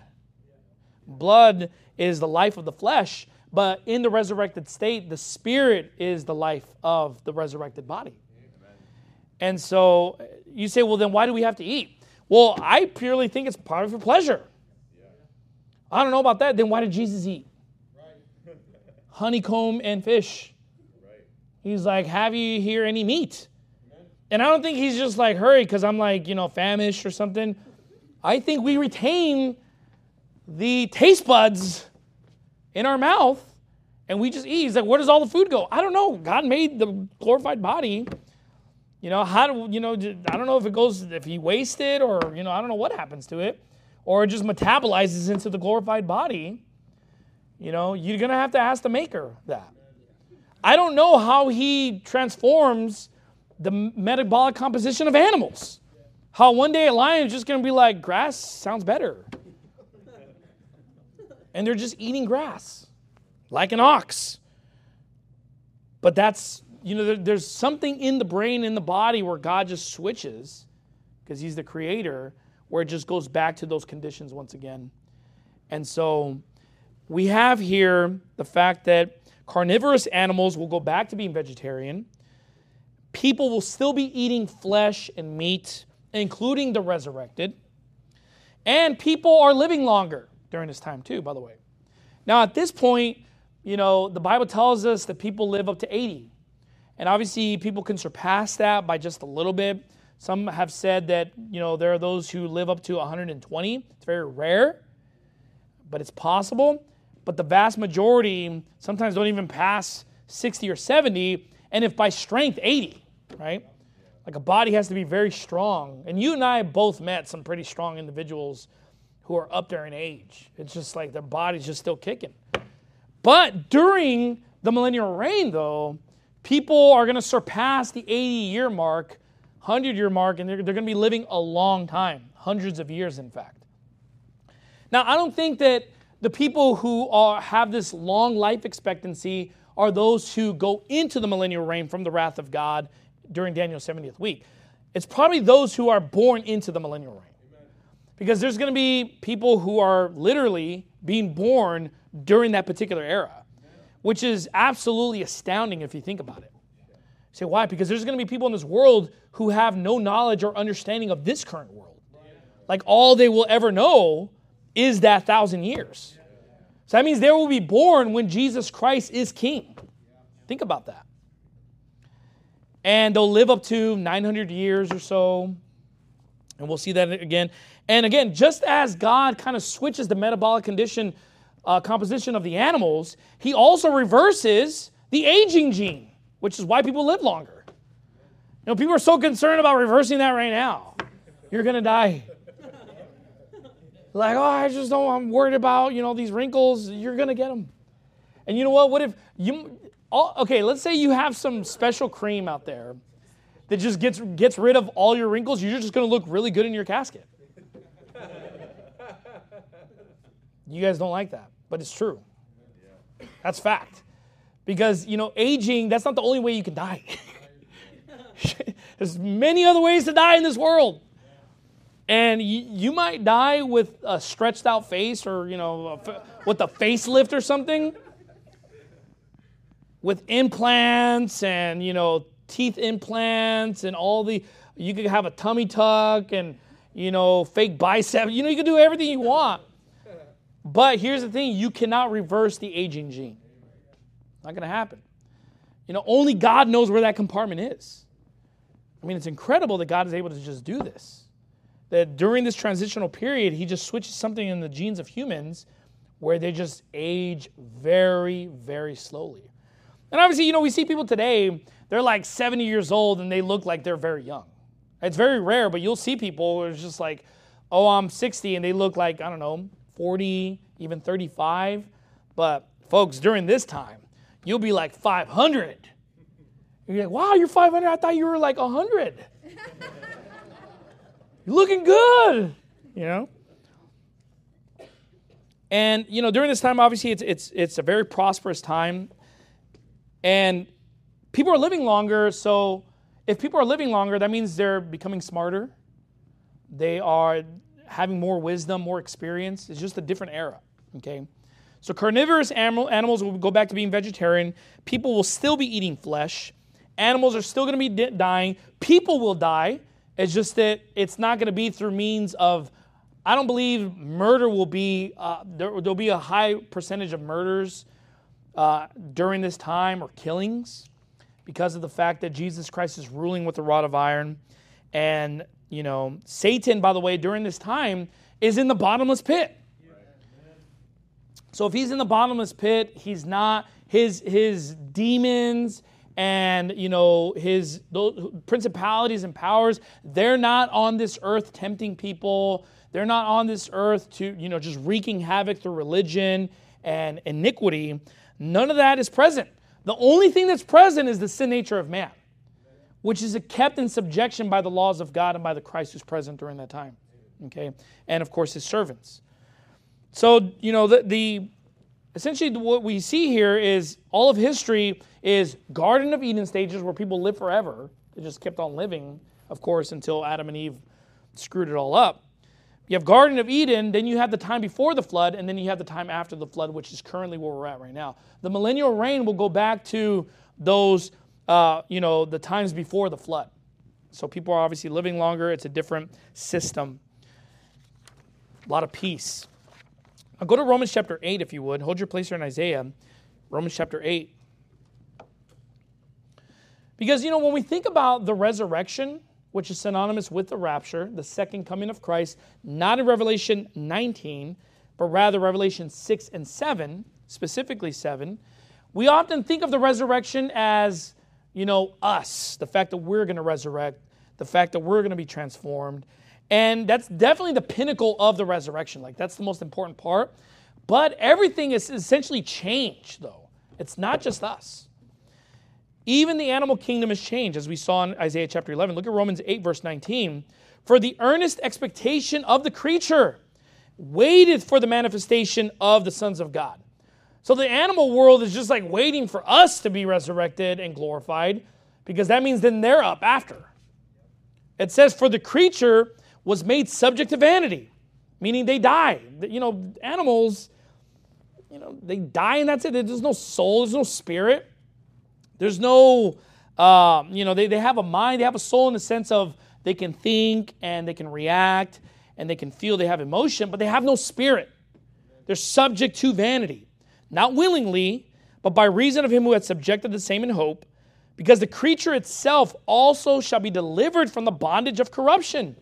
Blood is the life of the flesh, but in the resurrected state, the spirit is the life of the resurrected body. Amen. And so you say, well, then why do we have to eat? Well, I purely think it's part of pleasure. Yeah. I don't know about that. Then why did Jesus eat? Right. Honeycomb and fish. He's like, have you here any meat? Amen. And I don't think he's just like, hurry, because I'm like, you know, famished or something. I think we retain the taste buds in our mouth, and we just eat. He's like, where does all the food go? I don't know. God made the glorified body. You know, how do, you know, I don't know if it goes, if he wastes it, or, you know, I don't know what happens to it, or it just metabolizes into the glorified body. You know, you're going to have to ask the maker that. I don't know how he transforms the metabolic composition of animals. How one day a lion is just going to be like, grass sounds better. And they're just eating grass, like an ox. But that's, you know, there, there's something in the brain, in the body, where God just switches, because he's the creator, where it just goes back to those conditions once again. And so we have here the fact that carnivorous animals will go back to being vegetarian. People will still be eating flesh and meat, including the resurrected. And people are living longer during this time too, by the way. Now at this point, you know, the Bible tells us that people live up to eighty. And obviously people can surpass that by just a little bit. Some have said that, you know, there are those who live up to one hundred twenty. It's very rare, but it's possible. But the vast majority sometimes don't even pass sixty or seventy, and if by strength, eighty, right? Like a body has to be very strong. And you and I both met some pretty strong individuals who are up there in age. It's just like their body's just still kicking. But during the millennial reign, though, people are going to surpass the eighty-year mark, one hundred-year mark, and they're, they're going to be living a long time, hundreds of years, in fact. Now, I don't think that the people who are, have this long life expectancy are those who go into the millennial reign from the wrath of God during Daniel's seventieth week. It's probably those who are born into the millennial reign. Amen. Because there's going to be people who are literally being born during that particular era, which is absolutely astounding if you think about it. You say, why? Because there's going to be people in this world who have no knowledge or understanding of this current world. Like all they will ever know is that thousand years. So that means they will be born when Jesus Christ is king. Think about that. And they'll live up to nine hundred years or so. And we'll see that again. And again, just as God kind of switches the metabolic condition, uh, composition of the animals, he also reverses the aging gene, which is why people live longer. You know, people are so concerned about reversing that right now. You're going to die. Like, oh, I just don't, I'm worried about, you know, these wrinkles. You're going to get them. And you know what? What if you, oh, okay, let's say you have some special cream out there that just gets gets rid of all your wrinkles. You're just going to look really good in your casket. You guys don't like that, but it's true. That's fact. Because, you know, aging, that's not the only way you can die. There's many other ways to die in this world. And you, you might die with a stretched out face or, you know, a, with a facelift or something. With implants and, you know, teeth implants and all the, you could have a tummy tuck and, you know, fake bicep. You know, you can do everything you want. But here's the thing, you cannot reverse the aging gene. Not going to happen. You know, only God knows where that compartment is. I mean, it's incredible that God is able to just do this. That during this transitional period, he just switches something in the genes of humans where they just age very, very slowly. And obviously, you know, we see people today, they're like seventy years old and they look like they're very young. It's very rare, but you'll see people who are just like, oh, I'm sixty, and they look like, I don't know, forty, even thirty-five. But folks, during this time, you'll be like five hundred. You're like, wow, you're five hundred? I thought you were like one hundred. You're looking good, you know? And, you know, during this time, obviously, it's it's it's a very prosperous time. And people are living longer, so if people are living longer, that means they're becoming smarter. They are having more wisdom, more experience. It's just a different era, okay? So carnivorous animal, animals will go back to being vegetarian. People will still be eating flesh. Animals are still going to be di- dying. People will die. It's just that it's not going to be through means of, I don't believe murder will be, uh, there, there'll be a high percentage of murders uh, during this time or killings because of the fact that Jesus Christ is ruling with a rod of iron. And, you know, Satan, by the way, during this time is in the bottomless pit. So if he's in the bottomless pit, he's not, his his demons and, you know, his those principalities and powers, they're not on this earth tempting people. They're not on this earth to, you know, just wreaking havoc through religion and iniquity. None of that is present. The only thing that's present is the sin nature of man, which is kept in subjection by the laws of God and by the Christ who's present during that time. Okay? And, of course, his servants. So, you know, the, the essentially what we see here is all of history is Garden of Eden stages where people live forever. They just kept on living, of course, until Adam and Eve screwed it all up. You have Garden of Eden, then you have the time before the flood, and then you have the time after the flood, which is currently where we're at right now. The millennial reign will go back to those, uh, you know, the times before the flood. So people are obviously living longer. It's a different system. A lot of peace. Now go to Romans chapter eight, if you would. Hold your place here in Isaiah. Romans chapter eight. Because, you know, when we think about the resurrection, which is synonymous with the rapture, the second coming of Christ, not in Revelation nineteen, but rather Revelation six and seven, specifically seven, we often think of the resurrection as, you know, us, the fact that we're going to resurrect, the fact that we're going to be transformed. And that's definitely the pinnacle of the resurrection. Like, that's the most important part. But everything is essentially changed, though. It's not just us. Even the animal kingdom has changed, as we saw in Isaiah chapter eleven. Look at Romans eight, verse nineteen. For the earnest expectation of the creature waited for the manifestation of the sons of God. So the animal world is just like waiting for us to be resurrected and glorified, because that means then they're up after. It says, for the creature was made subject to vanity, meaning they die. You know, animals, you know, they die and that's it. There's no soul, there's no spirit. There's no, uh, you know, they, they have a mind, they have a soul in the sense of they can think and they can react and they can feel, they have emotion, but they have no spirit. They're subject to vanity, not willingly, but by reason of him who had subjected the same in hope, because the creature itself also shall be delivered from the bondage of corruption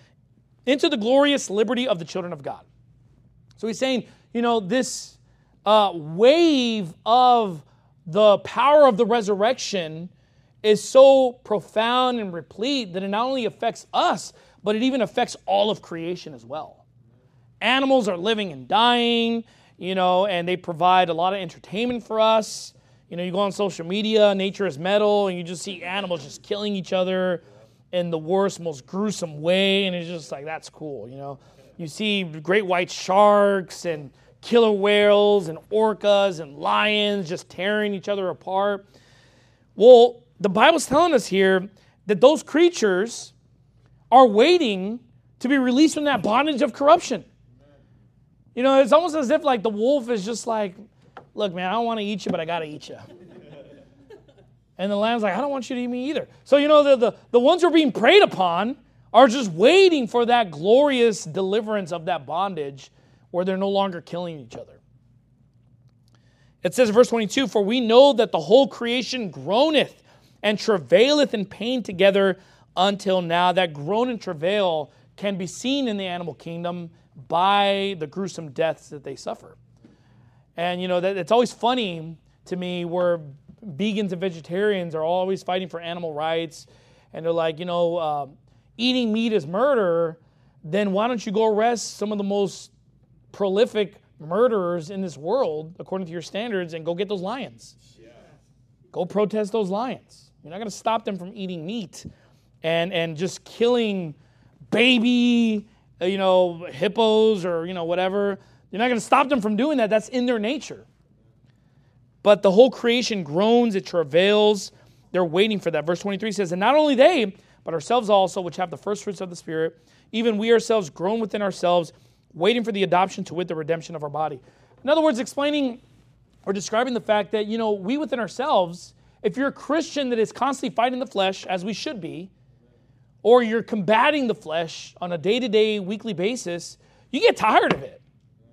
into the glorious liberty of the children of God. So he's saying, you know, this uh, wave of the power of the resurrection is so profound and replete that it not only affects us, but it even affects all of creation as well. Animals are living and dying, you know, and they provide a lot of entertainment for us. You know, you go on social media, Nature is Metal, and you just see animals just killing each other in the worst, most gruesome way, and it's just like, that's cool, you know. You see great white sharks and killer whales and orcas and lions just tearing each other apart. Well, the Bible's telling us here that those creatures are waiting to be released from that bondage of corruption. You know, it's almost as if like the wolf is just like, look, man, I don't want to eat you, but I got to eat you. And the lamb's like, I don't want you to eat me either. So, you know, the, the, the ones who are being preyed upon are just waiting for that glorious deliverance of that bondage where they're no longer killing each other. It says in verse twenty-two, for we know that the whole creation groaneth and travaileth in pain together until now. That groan and travail can be seen in the animal kingdom by the gruesome deaths that they suffer. And, you know, that it's always funny to me where vegans and vegetarians are always fighting for animal rights. And they're like, you know, uh, eating meat is murder. Then why don't you go arrest some of the most prolific murderers in this world, according to your standards, and go get those lions? Yeah. Go protest those lions. You're not going to stop them from eating meat and, and just killing baby, you know, hippos or, you know, whatever. You're not going to stop them from doing that. That's in their nature. But the whole creation groans, it travails. They're waiting for that. Verse twenty-three says, and not only they, but ourselves also, which have the first fruits of the Spirit, even we ourselves groan within ourselves, waiting for the adoption to wit, the redemption of our body. In other words, explaining or describing the fact that, you know, we within ourselves, if you're a Christian that is constantly fighting the flesh, as we should be, or you're combating the flesh on a day-to-day, weekly basis, you get tired of it.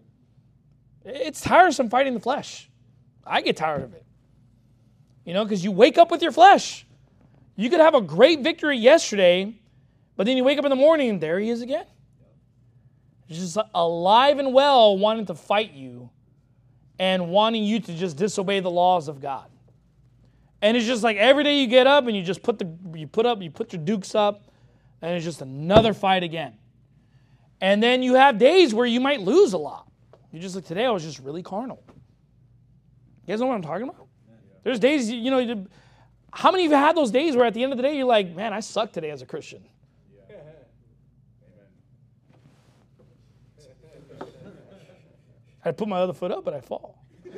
It's tiresome fighting the flesh. I get tired of it. You know, because you wake up with your flesh. You could have a great victory yesterday, but then you wake up in the morning and there he is again. He's just alive and well, wanting to fight you and wanting you to just disobey the laws of God. And it's just like every day you get up and you just put the you put up, you put your dukes up, and it's just another fight again. And then you have days where you might lose a lot. You're just like, today I was just really carnal. You guys know what I'm talking about? There's days, you know, how many of you had those days where at the end of the day you're like, man, I suck today as a Christian? Yeah. I put my other foot up, but I fall.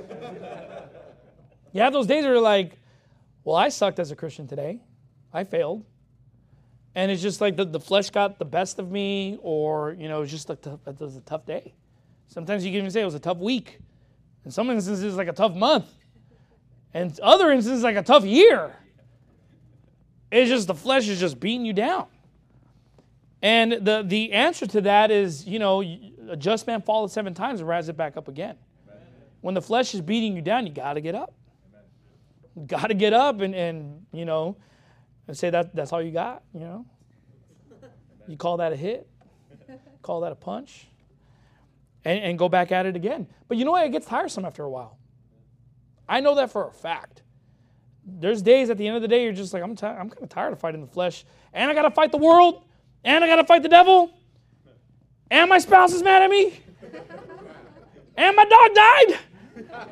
You have those days where you're like, well, I sucked as a Christian today. I failed. And it's just like the, the flesh got the best of me, or, you know, it was just a tough, it was a tough day. Sometimes you can even say it was a tough week. In some instances, it's like a tough month. And other instances, like a tough year. It's just the flesh is just beating you down. And the, the answer to that is, you know, a just man falleth seven times and rise it back up again. Amen. When the flesh is beating you down, you got to get up. You got to get up and, and, you know, and say that that's all you got, you know. You call that a hit. Call that a punch. And, and go back at it again. But you know what? It gets tiresome after a while. I know that for a fact. There's days at the end of the day you're just like, I'm t- I'm kind of tired of fighting the flesh. And I got to fight the world. And I got to fight the devil. And my spouse is mad at me. And my dog died.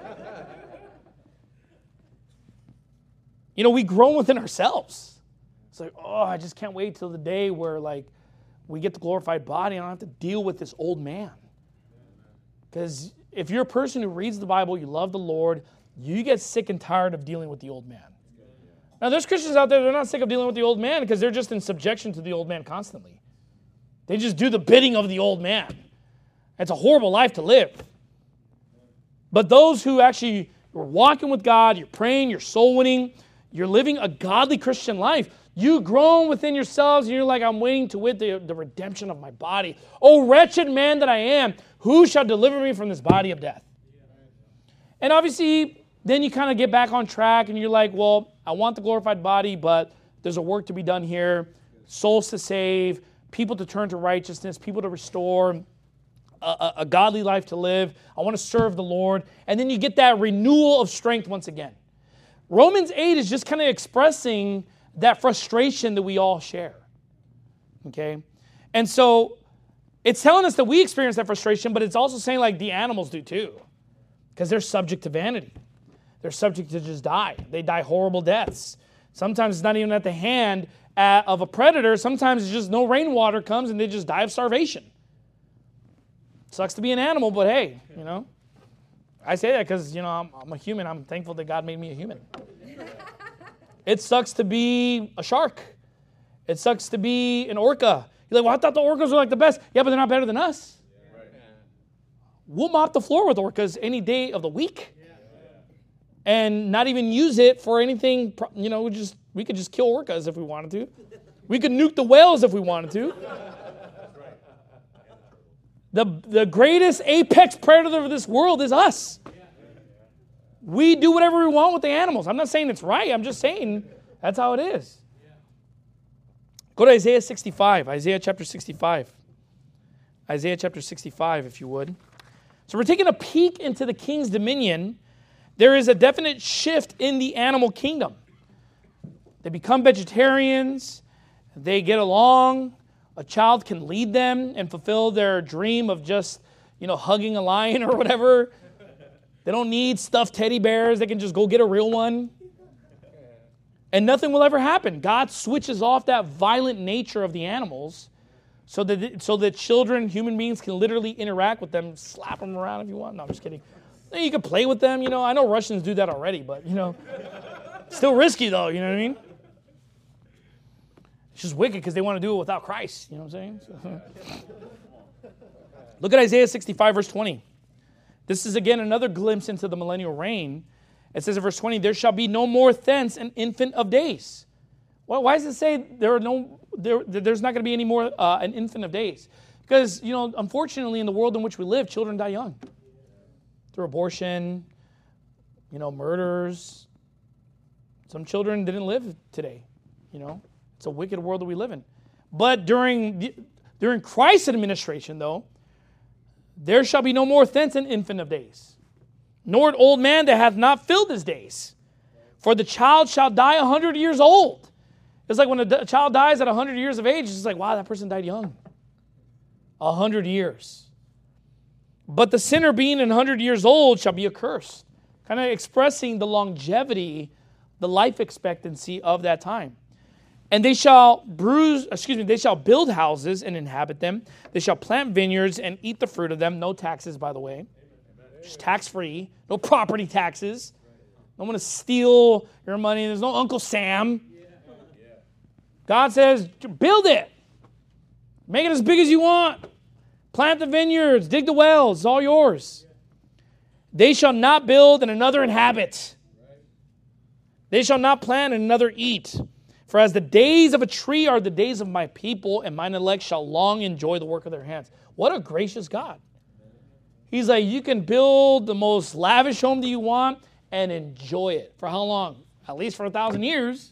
You know, we groan within ourselves. It's like, oh, I just can't wait till the day where, like, we get the glorified body and I don't have to deal with this old man. Because if you're a person who reads the Bible, you love the Lord, you get sick and tired of dealing with the old man. Now, there's Christians out there that are not sick of dealing with the old man because they're just in subjection to the old man constantly. They just do the bidding of the old man. It's a horrible life to live. But those who actually are walking with God, you're praying, you're soul winning, you're living a godly Christian life, you groan within yourselves and you're like, I'm waiting to wit the, the redemption of my body. Oh, wretched man that I am, who shall deliver me from this body of death? And obviously, then you kind of get back on track and you're like, well, I want the glorified body, but there's a work to be done here. Souls to save, people to turn to righteousness, people to restore, a, a, a godly life to live. I want to serve the Lord. And then you get that renewal of strength once again. Romans eight is just kind of expressing that frustration that we all share. Okay? And so it's telling us that we experience that frustration, but it's also saying like the animals do too. Because they're subject to vanity. They're subject to just die. They die horrible deaths. Sometimes it's not even at the hand of a predator. Sometimes it's just no rainwater comes and they just die of starvation. Sucks to be an animal, but hey, you know. I say that because, you know, I'm, I'm a human. I'm thankful that God made me a human. It sucks to be a shark. It sucks to be an orca. You're like, well, I thought the orcas were like the best. Yeah, but they're not better than us. We'll mop the floor with orcas any day of the week. and not even use it for anything. You know, we just we could just kill orcas if we wanted to. We could nuke the whales if we wanted to. The, the greatest apex predator of this world is us. We do whatever we want with the animals. I'm not saying it's right. I'm just saying that's how it is. Go to Isaiah sixty-five. Isaiah chapter sixty-five. Isaiah chapter sixty-five, if you would. So we're taking a peek into the king's dominion. There is a definite shift in the animal kingdom. They become vegetarians. They get along. A child can lead them and fulfill their dream of just, you know, hugging a lion or whatever. They don't need stuffed teddy bears. They can just go get a real one. And nothing will ever happen. God switches off that violent nature of the animals so that so that children, human beings, can literally interact with them, slap them around if you want. No, I'm just kidding. You can play with them. You know, I know Russians do that already, but, you know, still risky, though. You know what I mean? It's just wicked because they want to do it without Christ. You know what I'm saying? So. Look at Isaiah sixty-five, verse twenty. This is, again, another glimpse into the millennial reign. It says in verse twenty, there shall be no more thence an infant of days. Well, why does it say there are no, there, there's not going to be any more uh, an infant of days? Because, you know, unfortunately, in the world in which we live, children die young. Through abortion, you know, murders. Some children didn't live today, you know. It's a wicked world that we live in. But during, the, during Christ's administration, though, there shall be no more thence an infant of days, nor an old man that hath not filled his days. For the child shall die a hundred years old. It's like when a, a child dies at a hundred years of age, it's just like, wow, that person died young. A hundred years. But the sinner being an hundred years old shall be accursed. Kind of expressing the longevity, the life expectancy of that time. And they shall bruise, excuse me, they shall build houses and inhabit them. They shall plant vineyards and eat the fruit of them. No taxes, by the way. Just tax-free. No property taxes. No one to steal your money. There's no Uncle Sam. God says, build it. Make it as big as you want. Plant the vineyards. Dig the wells. It's all yours. They shall not build and another inhabit. They shall not plant and another eat. For as the days of a tree are the days of my people, and mine elect shall long enjoy the work of their hands. What a gracious God. He's like, you can build the most lavish home that you want and enjoy it. For how long? At least for a thousand years.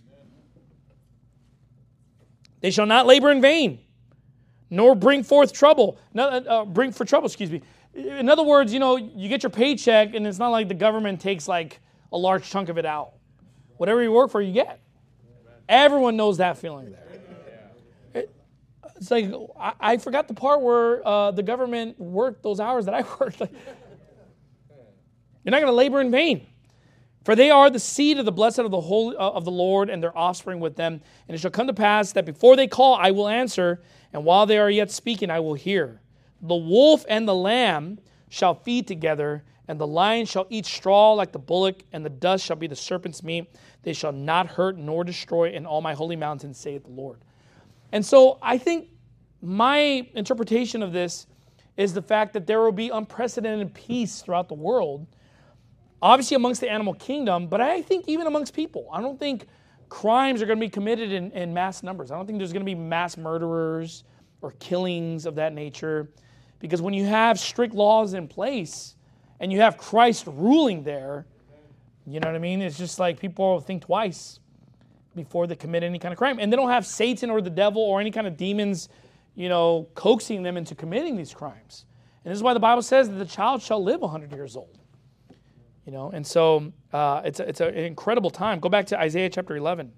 They shall not labor in vain, nor bring forth trouble. No, uh, bring for trouble, excuse me. In other words, you know, you get your paycheck, and it's not like the government takes like a large chunk of it out. Whatever you work for, you get. Everyone knows that feeling there. It, it's like, I, I forgot the part where uh, the government worked those hours that I worked. Like, you're not going to labor in vain. For they are the seed of the blessed of the holy, uh, of the Lord, and their offspring with them. And it shall come to pass that before they call, I will answer, and while they are yet speaking, I will hear. The wolf and the lamb shall feed together, and the lion shall eat straw like the bullock, and the dust shall be the serpent's meat. They shall not hurt nor destroy in all my holy mountains, saith the Lord. And so I think my interpretation of this is the fact that there will be unprecedented peace throughout the world, obviously amongst the animal kingdom, but I think even amongst people. I don't think crimes are going to be committed in, in mass numbers. I don't think there's going to be mass murderers or killings of that nature, because when you have strict laws in place and you have Christ ruling there, you know what I mean? It's just like people think twice before they commit any kind of crime. And they don't have Satan or the devil or any kind of demons, you know, coaxing them into committing these crimes. And this is why the Bible says that the child shall live one hundred years old. You know, and so uh, it's, a, it's a, an incredible time. Go back to Isaiah chapter eleven.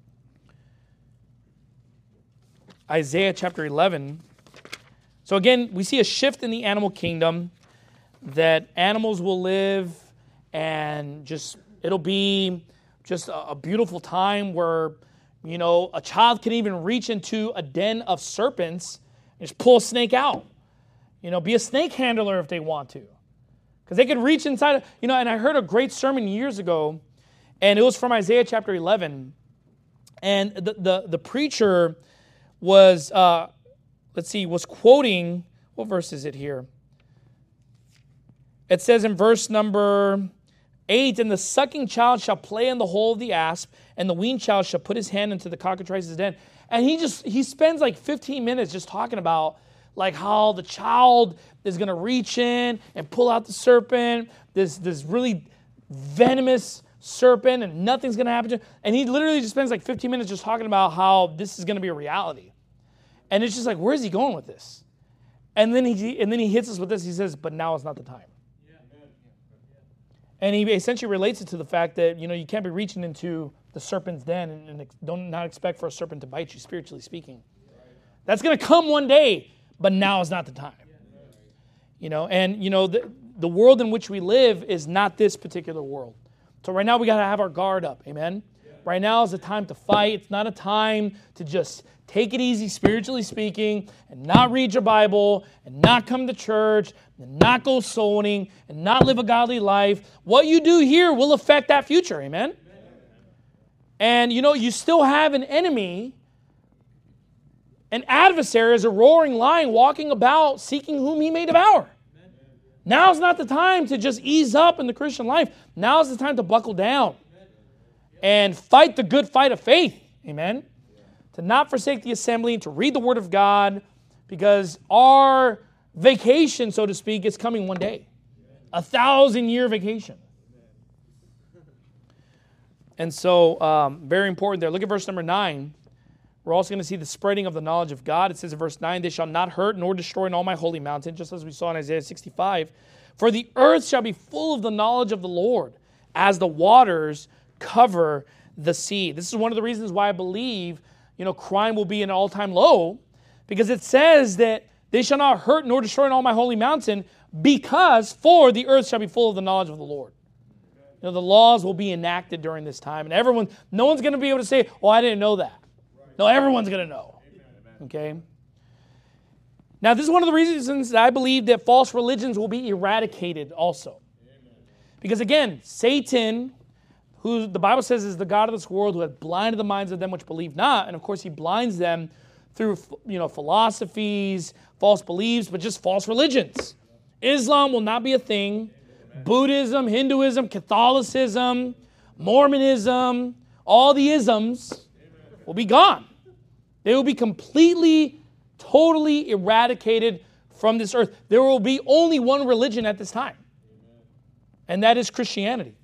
Isaiah chapter eleven. So again, we see a shift in the animal kingdom, that animals will live and just, it'll be just a, a beautiful time where, you know, a child can even reach into a den of serpents and just pull a snake out. You know, be a snake handler if they want to. Because they could reach inside, you know, and I heard a great sermon years ago, and it was from Isaiah chapter eleven. And the the, the preacher was, uh, let's see, was quoting, what verse is it here? It says in verse number eight, and the sucking child shall play in the hole of the asp, and the weaned child shall put his hand into the cockatrice's den. And he just, he spends like fifteen minutes just talking about like how the child is going to reach in and pull out the serpent, this, this really venomous serpent, and nothing's going to happen to him. And he literally just spends like fifteen minutes just talking about how this is going to be a reality. And it's just like, where is he going with this? And then he and then he hits us with this. He says, but now is not the time. And he essentially relates it to the fact that, you know, you can't be reaching into the serpent's den and, and don't not expect for a serpent to bite you, spiritually speaking. That's going to come one day, but now is not the time. You know, and, you know, the, the world in which we live is not this particular world. So right now we got to have our guard up. Amen? Right now is a time to fight. It's not a time to just take it easy, spiritually speaking, and not read your Bible, and not come to church, and not go soul winning, and not live a godly life. What you do here will affect that future. Amen? Amen. And, you know, you still have an enemy. An adversary is a roaring lion walking about seeking whom he may devour. Amen. Now's not the time to just ease up in the Christian life. Now's the time to buckle down and fight the good fight of faith. Amen? To not forsake the assembly and to read the Word of God, because our vacation, so to speak, is coming one day. A thousand-year vacation. And so, um, very important there. Look at verse number nine. We're also going to see the spreading of the knowledge of God. It says in verse nine, they shall not hurt nor destroy in all my holy mountain, just as we saw in Isaiah sixty-five. For the earth shall be full of the knowledge of the Lord, as the waters cover the sea. This is one of the reasons why I believe, you know, crime will be an all-time low, because it says that they shall not hurt nor destroy in all my holy mountain, because for the earth shall be full of the knowledge of the Lord. You know, the laws will be enacted during this time, and everyone, no one's going to be able to say, "Oh, I didn't know that." No, everyone's going to know. Okay? Now, this is one of the reasons that I believe that false religions will be eradicated also. Because again, Satan, who the Bible says is the god of this world, who has blinded the minds of them which believe not, and of course he blinds them through, you know, philosophies, false beliefs, but just false religions. Islam will not be a thing. Buddhism, Hinduism, Catholicism, Mormonism, all the isms will be gone. They will be completely, totally eradicated from this earth. There will be only one religion at this time, and that is Christianity.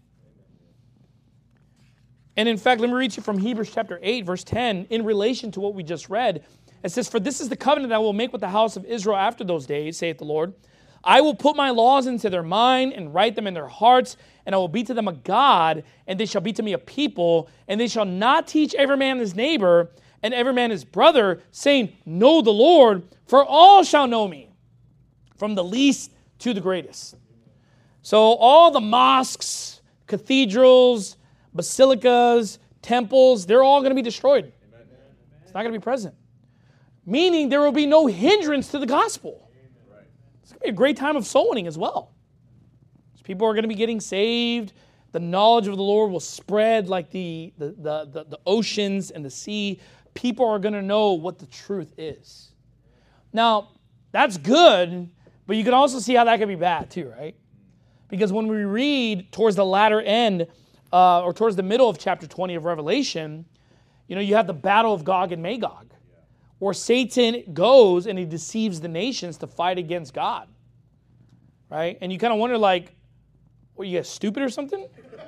And in fact, let me read you from Hebrews chapter eight, verse ten, in relation to what we just read. It says, for this is the covenant that I will make with the house of Israel after those days, saith the Lord. I will put my laws into their mind and write them in their hearts, and I will be to them a God, and they shall be to me a people, and they shall not teach every man his neighbor, and every man his brother, saying, know the Lord, for all shall know me, from the least to the greatest. So all the mosques, cathedrals, basilicas, temples, they're all going to be destroyed. It's not going to be present. Meaning there will be no hindrance to the gospel. It's going to be a great time of soul winning as well. People are going to be getting saved. The knowledge of the Lord will spread like the, the, the, the, the oceans and the sea. People are going to know what the truth is. Now, that's good, but you can also see how that can be bad too, right? Because when we read towards the latter end, uh, or towards the middle of chapter twenty of Revelation, you know, you have the battle of Gog and Magog, where Satan goes and he deceives the nations to fight against God, right? And you kind of wonder, like, what, you guys stupid or something?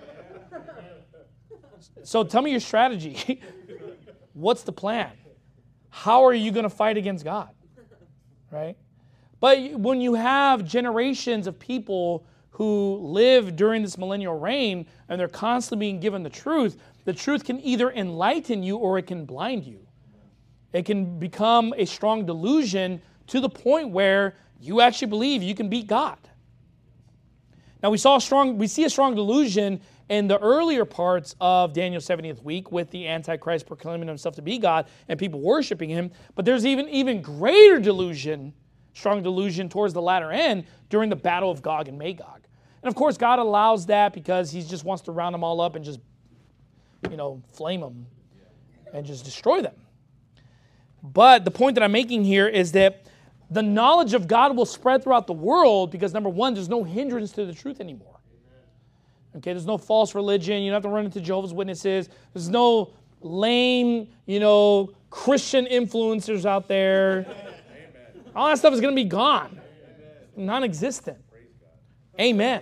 So tell me your strategy. What's the plan? How are you going to fight against God? Right? But when you have generations of people who live during this millennial reign and they're constantly being given the truth, the truth can either enlighten you or it can blind you. It can become a strong delusion to the point where you actually believe you can beat God. Now we saw a strong, we see a strong delusion in the earlier parts of Daniel's seventieth week with the Antichrist proclaiming himself to be God and people worshiping him. But there's even even greater delusion, strong delusion towards the latter end during the battle of Gog and Magog. And of course, God allows that because he just wants to round them all up and just, you know, flame them and just destroy them. But the point that I'm making here is that the knowledge of God will spread throughout the world because, number one, there's no hindrance to the truth anymore. Okay, there's no false religion. You don't have to run into Jehovah's Witnesses. There's no lame, you know, Christian influencers out there. Amen. All that stuff is going to be gone. Amen. Non-existent. Amen.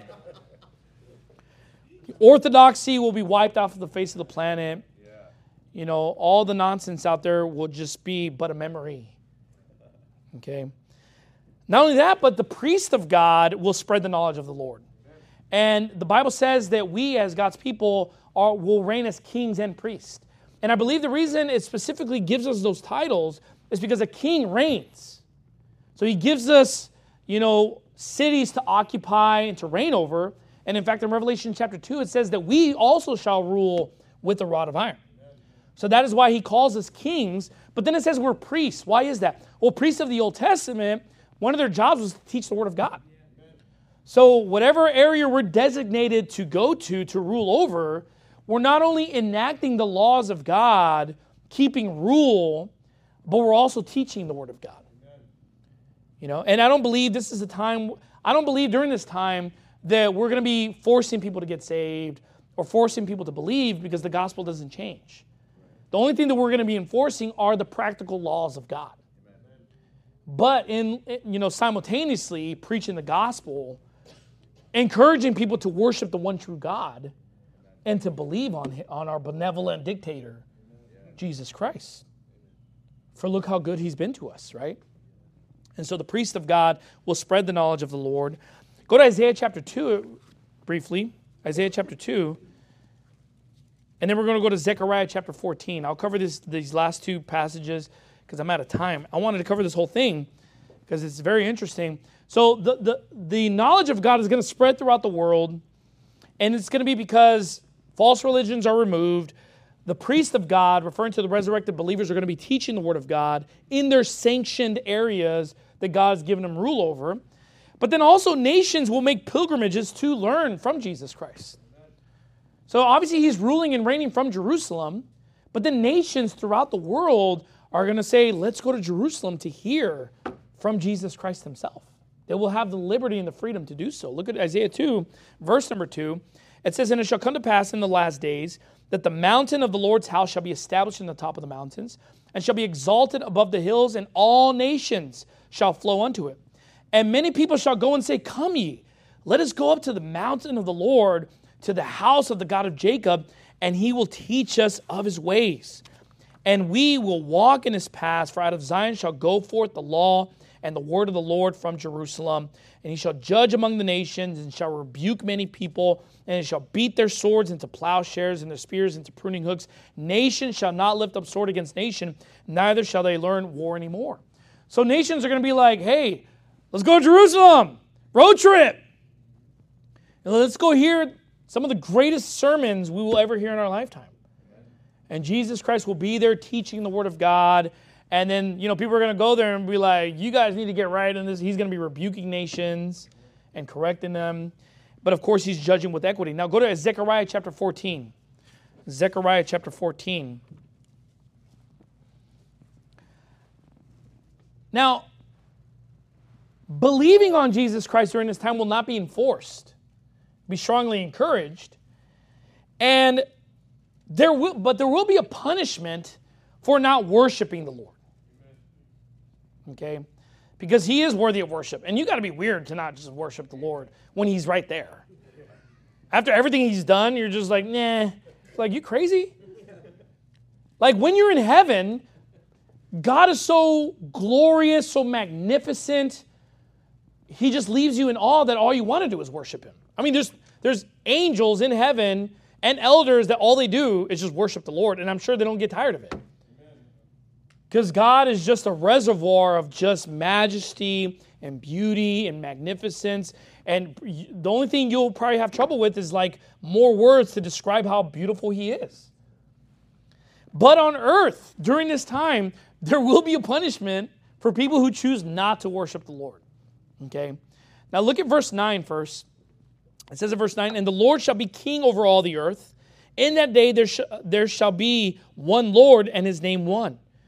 Orthodoxy will be wiped off of the face of the planet. Yeah. You know, all the nonsense out there will just be but a memory. Okay. Not only that, but the priest of God will spread the knowledge of the Lord. And the Bible says that we as God's people are, will reign as kings and priests. And I believe the reason it specifically gives us those titles is because a king reigns. So he gives us, you know, cities to occupy and to reign over. And in fact, in Revelation chapter two, it says that we also shall rule with a rod of iron. So that is why he calls us kings. But then it says we're priests. Why is that? Well, priests of the Old Testament, one of their jobs was to teach the Word of God. So whatever area we're designated to go to, to rule over, we're not only enacting the laws of God, keeping rule, but we're also teaching the Word of God. You know, and I don't believe this is a time, I don't believe during this time that we're going to be forcing people to get saved or forcing people to believe because the gospel doesn't change. The only thing that we're going to be enforcing are the practical laws of God. But in, you know, simultaneously preaching the gospel, encouraging people to worship the one true God and to believe on, on our benevolent dictator, Jesus Christ. For look how good he's been to us, right? And so the priest of God will spread the knowledge of the Lord. Go to Isaiah chapter two briefly. Isaiah chapter two. And then we're going to go to Zechariah chapter fourteen. I'll cover this, these last two passages because I'm out of time. I wanted to cover this whole thing because it's very interesting. So the, the, the knowledge of God is going to spread throughout the world, and it's going to be because false religions are removed. The priest of God, referring to the resurrected believers, are going to be teaching the Word of God in their sanctioned areas that God has given them rule over. But then also nations will make pilgrimages to learn from Jesus Christ. So obviously he's ruling and reigning from Jerusalem, but then nations throughout the world are going to say, let's go to Jerusalem to hear from Jesus Christ himself. They will have the liberty and the freedom to do so. Look at Isaiah two, verse number two. It says, and it shall come to pass in the last days that the mountain of the Lord's house shall be established in the top of the mountains and shall be exalted above the hills, and all nations shall flow unto it. And many people shall go and say, come ye, let us go up to the mountain of the Lord, to the house of the God of Jacob, and he will teach us of his ways. And we will walk in his paths, for out of Zion shall go forth the law and the word of the Lord from Jerusalem. And he shall judge among the nations, and shall rebuke many people, and he shall beat their swords into plowshares and their spears into pruning hooks. Nation shall not lift up sword against nation, neither shall they learn war anymore. So nations are going to be like, hey, let's go to Jerusalem, road trip. And let's go hear some of the greatest sermons we will ever hear in our lifetime. And Jesus Christ will be there teaching the Word of God. And then, you know, people are going to go there and be like, you guys need to get right in this. He's going to be rebuking nations and correcting them. But of course, he's judging with equity. Now go to Zechariah chapter fourteen. Zechariah chapter fourteen. Now, believing on Jesus Christ during this time will not be enforced. Be strongly encouraged. And there will, but there will be a punishment for not worshiping the Lord. Okay? Because he is worthy of worship. And you got to be weird to not just worship the Lord when he's right there. After everything he's done, you're just like, nah. Like, you crazy? Like, when you're in heaven, God is so glorious, so magnificent. He just leaves you in awe that all you want to do is worship him. I mean, there's there's angels in heaven and elders that all they do is just worship the Lord. And I'm sure they don't get tired of it. Because God is just a reservoir of just majesty and beauty and magnificence. And the only thing you'll probably have trouble with is like more words to describe how beautiful he is. But on earth, during this time, there will be a punishment for people who choose not to worship the Lord. Okay? Now look at verse nine first. It says in verse nine, and the Lord shall be king over all the earth. In that day there, sh- there shall be one Lord, and his name one.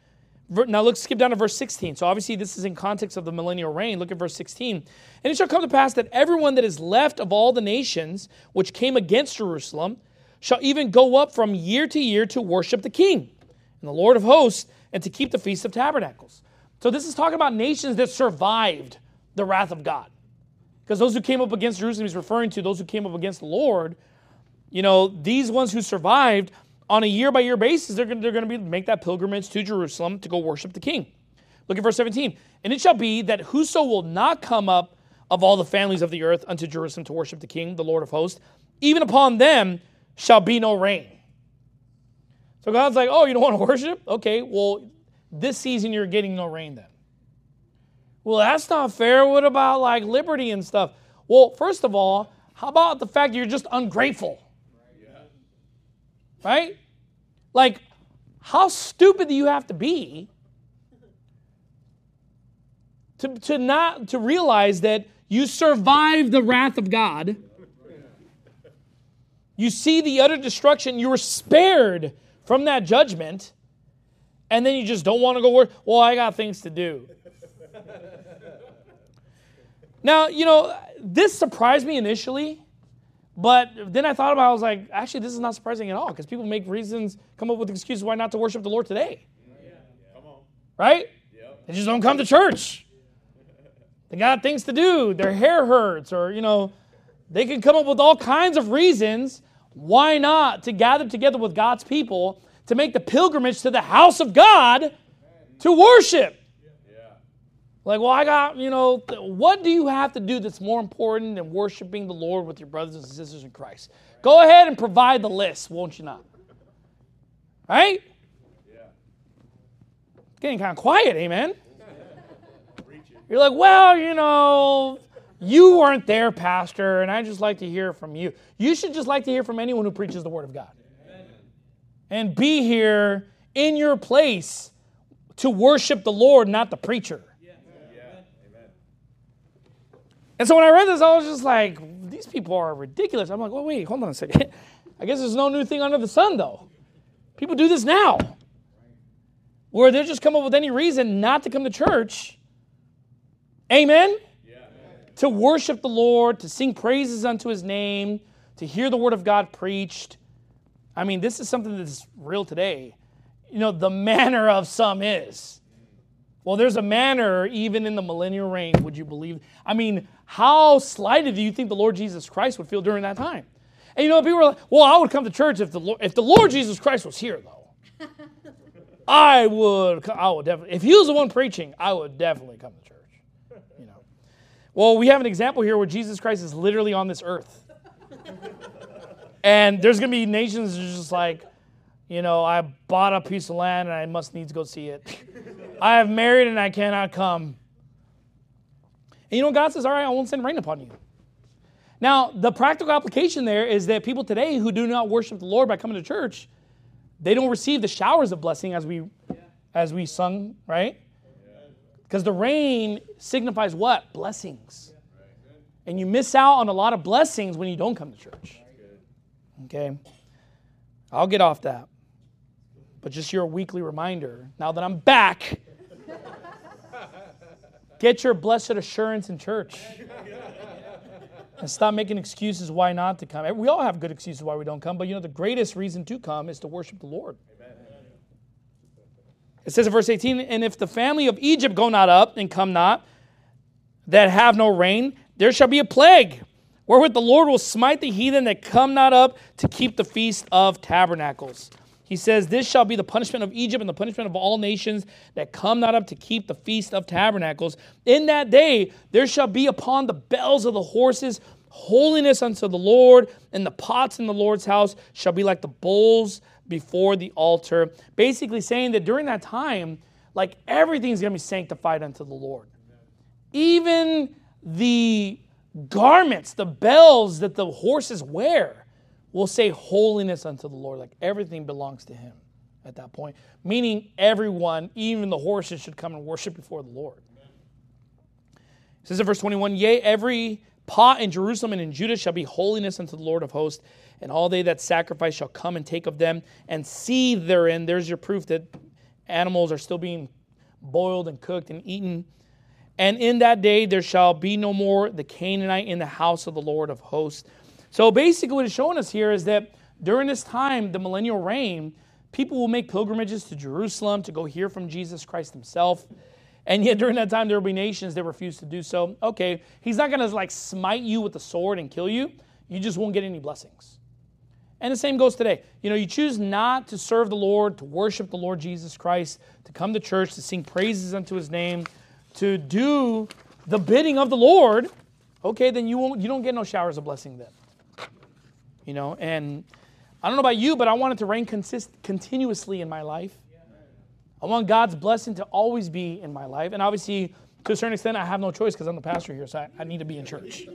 Now let's skip down to verse sixteen. So obviously this is in context of the millennial reign. Look at verse sixteen. And it shall come to pass that everyone that is left of all the nations which came against Jerusalem shall even go up from year to year to worship the King and the Lord of hosts and to keep the Feast of Tabernacles. So this is talking about nations that survived the wrath of God. Because those who came up against Jerusalem, he's referring to those who came up against the Lord. You know, these ones who survived, on a year-by-year basis, they're going, they're going to be make that pilgrimage to Jerusalem to go worship the King. Look at verse seventeen. And it shall be that whoso will not come up of all the families of the earth unto Jerusalem to worship the King, the Lord of hosts, even upon them shall be no rain. So God's like, oh, you don't want to worship? Okay, well, this season you're getting no rain then. Well, that's not fair. What about like liberty and stuff? Well, first of all, how about the fact that you're just ungrateful? Right? Like, how stupid do you have to be to, to not to realize that you survived the wrath of God? You see the utter destruction. You were spared from that judgment, and then you just don't want to go work. Well, I got things to do. Now, you know, this surprised me initially. But then I thought about it, I was like, actually, this is not surprising at all, because people make reasons, come up with excuses why not to worship the Lord today. Yeah. Come on. Right? Yep. They just don't come to church. They got things to do. Their hair hurts, or, you know, they can come up with all kinds of reasons why not to gather together with God's people to make the pilgrimage to the house of God to worship. Like, well, I got, you know, what do you have to do that's more important than worshiping the Lord with your brothers and sisters in Christ? Go ahead and provide the list, won't you not? Right? Yeah. It's getting kind of quiet, amen? You're like, well, you know, you weren't there, Pastor, and I just like to hear from you. You should just like to hear from anyone who preaches the Word of God. Amen. And be here in your place to worship the Lord, not the preacher. And so when I read this, I was just like, these people are ridiculous. I'm like, well, wait, hold on a second. I guess there's no new thing under the sun, though. People do this now. Where they just come up with any reason not to come to church. Amen? Yeah. To worship the Lord, to sing praises unto His name, to hear the Word of God preached. I mean, this is something that's real today. You know, the manner of some is. Well, there's a manner even in the millennial reign, would you believe? I mean, how slighted do you think the Lord Jesus Christ would feel during that time? And you know, people are like, well, I would come to church if the Lord, if the Lord Jesus Christ was here, though. I would, I would definitely, if He was the one preaching, I would definitely come to church. You know. Well, we have an example here where Jesus Christ is literally on this earth. And there's going to be nations that are just like, you know, I bought a piece of land and I must needs go see it. I have married and I cannot come. And you know, God says, all right, I won't send rain upon you. Now, the practical application there is that people today who do not worship the Lord by coming to church, they don't receive the showers of blessing as we, yeah. as we sung, right? Because the rain signifies what? Blessings. And you miss out on a lot of blessings when you don't come to church. Okay? I'll get off that. But just your weekly reminder, now that I'm back, get your blessed assurance in church. And stop making excuses why not to come. We all have good excuses why we don't come, but you know, the greatest reason to come is to worship the Lord. Amen. It says in verse eighteen, and if the family of Egypt go not up and come not, that have no rain, there shall be a plague, wherewith the Lord will smite the heathen that come not up to keep the feast of tabernacles. He says, this shall be the punishment of Egypt and the punishment of all nations that come not up to keep the feast of tabernacles. In that day there shall be upon the bells of the horses holiness unto the Lord, and the pots in the Lord's house shall be like the bowls before the altar. Basically saying that during that time, like everything's going to be sanctified unto the Lord. Even the garments, the bells that the horses wear, will say holiness unto the Lord, like everything belongs to Him at that point. Meaning everyone, even the horses, should come and worship before the Lord. It says in verse twenty-one, yea, every pot in Jerusalem and in Judah shall be holiness unto the Lord of hosts, and all they that sacrifice shall come and take of them and see therein. There's your proof that animals are still being boiled and cooked and eaten. And in that day there shall be no more the Canaanite in the house of the Lord of hosts. So basically what it's showing us here is that during this time, the millennial reign, people will make pilgrimages to Jerusalem to go hear from Jesus Christ himself. And yet during that time, there will be nations that refuse to do so. Okay, he's not going to like smite you with the sword and kill you. You just won't get any blessings. And the same goes today. You know, you choose not to serve the Lord, to worship the Lord Jesus Christ, to come to church, to sing praises unto his name, to do the bidding of the Lord. Okay, then you won't. You don't get no showers of blessing then. You know, and I don't know about you, but I want it to rain consist- continuously in my life. I want God's blessing to always be in my life. And obviously, to a certain extent, I have no choice because I'm the pastor here, so I, I need to be in church.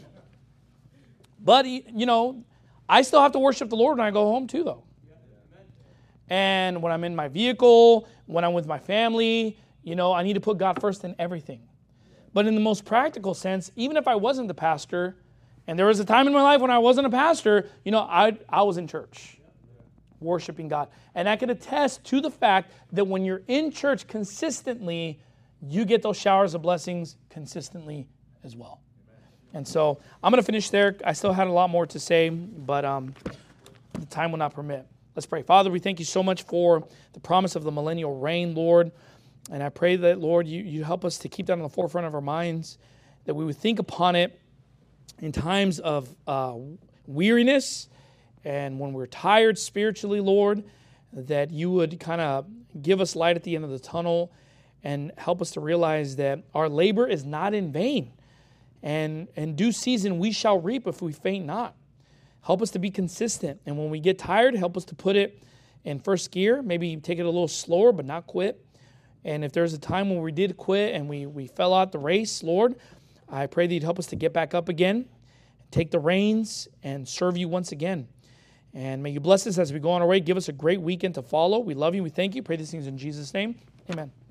But, you know, I still have to worship the Lord when I go home too, though. And when I'm in my vehicle, when I'm with my family, you know, I need to put God first in everything. But in the most practical sense, even if I wasn't the pastor, and there was a time in my life when I wasn't a pastor, you know, I I was in church, worshiping God. And I can attest to the fact that when you're in church consistently, you get those showers of blessings consistently as well. And so I'm going to finish there. I still had a lot more to say, but um, the time will not permit. Let's pray. Father, we thank you so much for the promise of the millennial reign, Lord. And I pray that, Lord, you, you help us to keep that on the forefront of our minds, that we would think upon it in times of uh, weariness and when we're tired spiritually, Lord, that you would kind of give us light at the end of the tunnel and help us to realize that our labor is not in vain. And in due season, we shall reap if we faint not. Help us to be consistent. And when we get tired, help us to put it in first gear, maybe take it a little slower, but not quit. And if there's a time when we did quit and we, we fell out the race, Lord, I pray that you'd help us to get back up again, take the reins, and serve you once again. And may you bless us as we go on our way. Give us a great weekend to follow. We love you. We thank you. Pray these things in Jesus' name. Amen.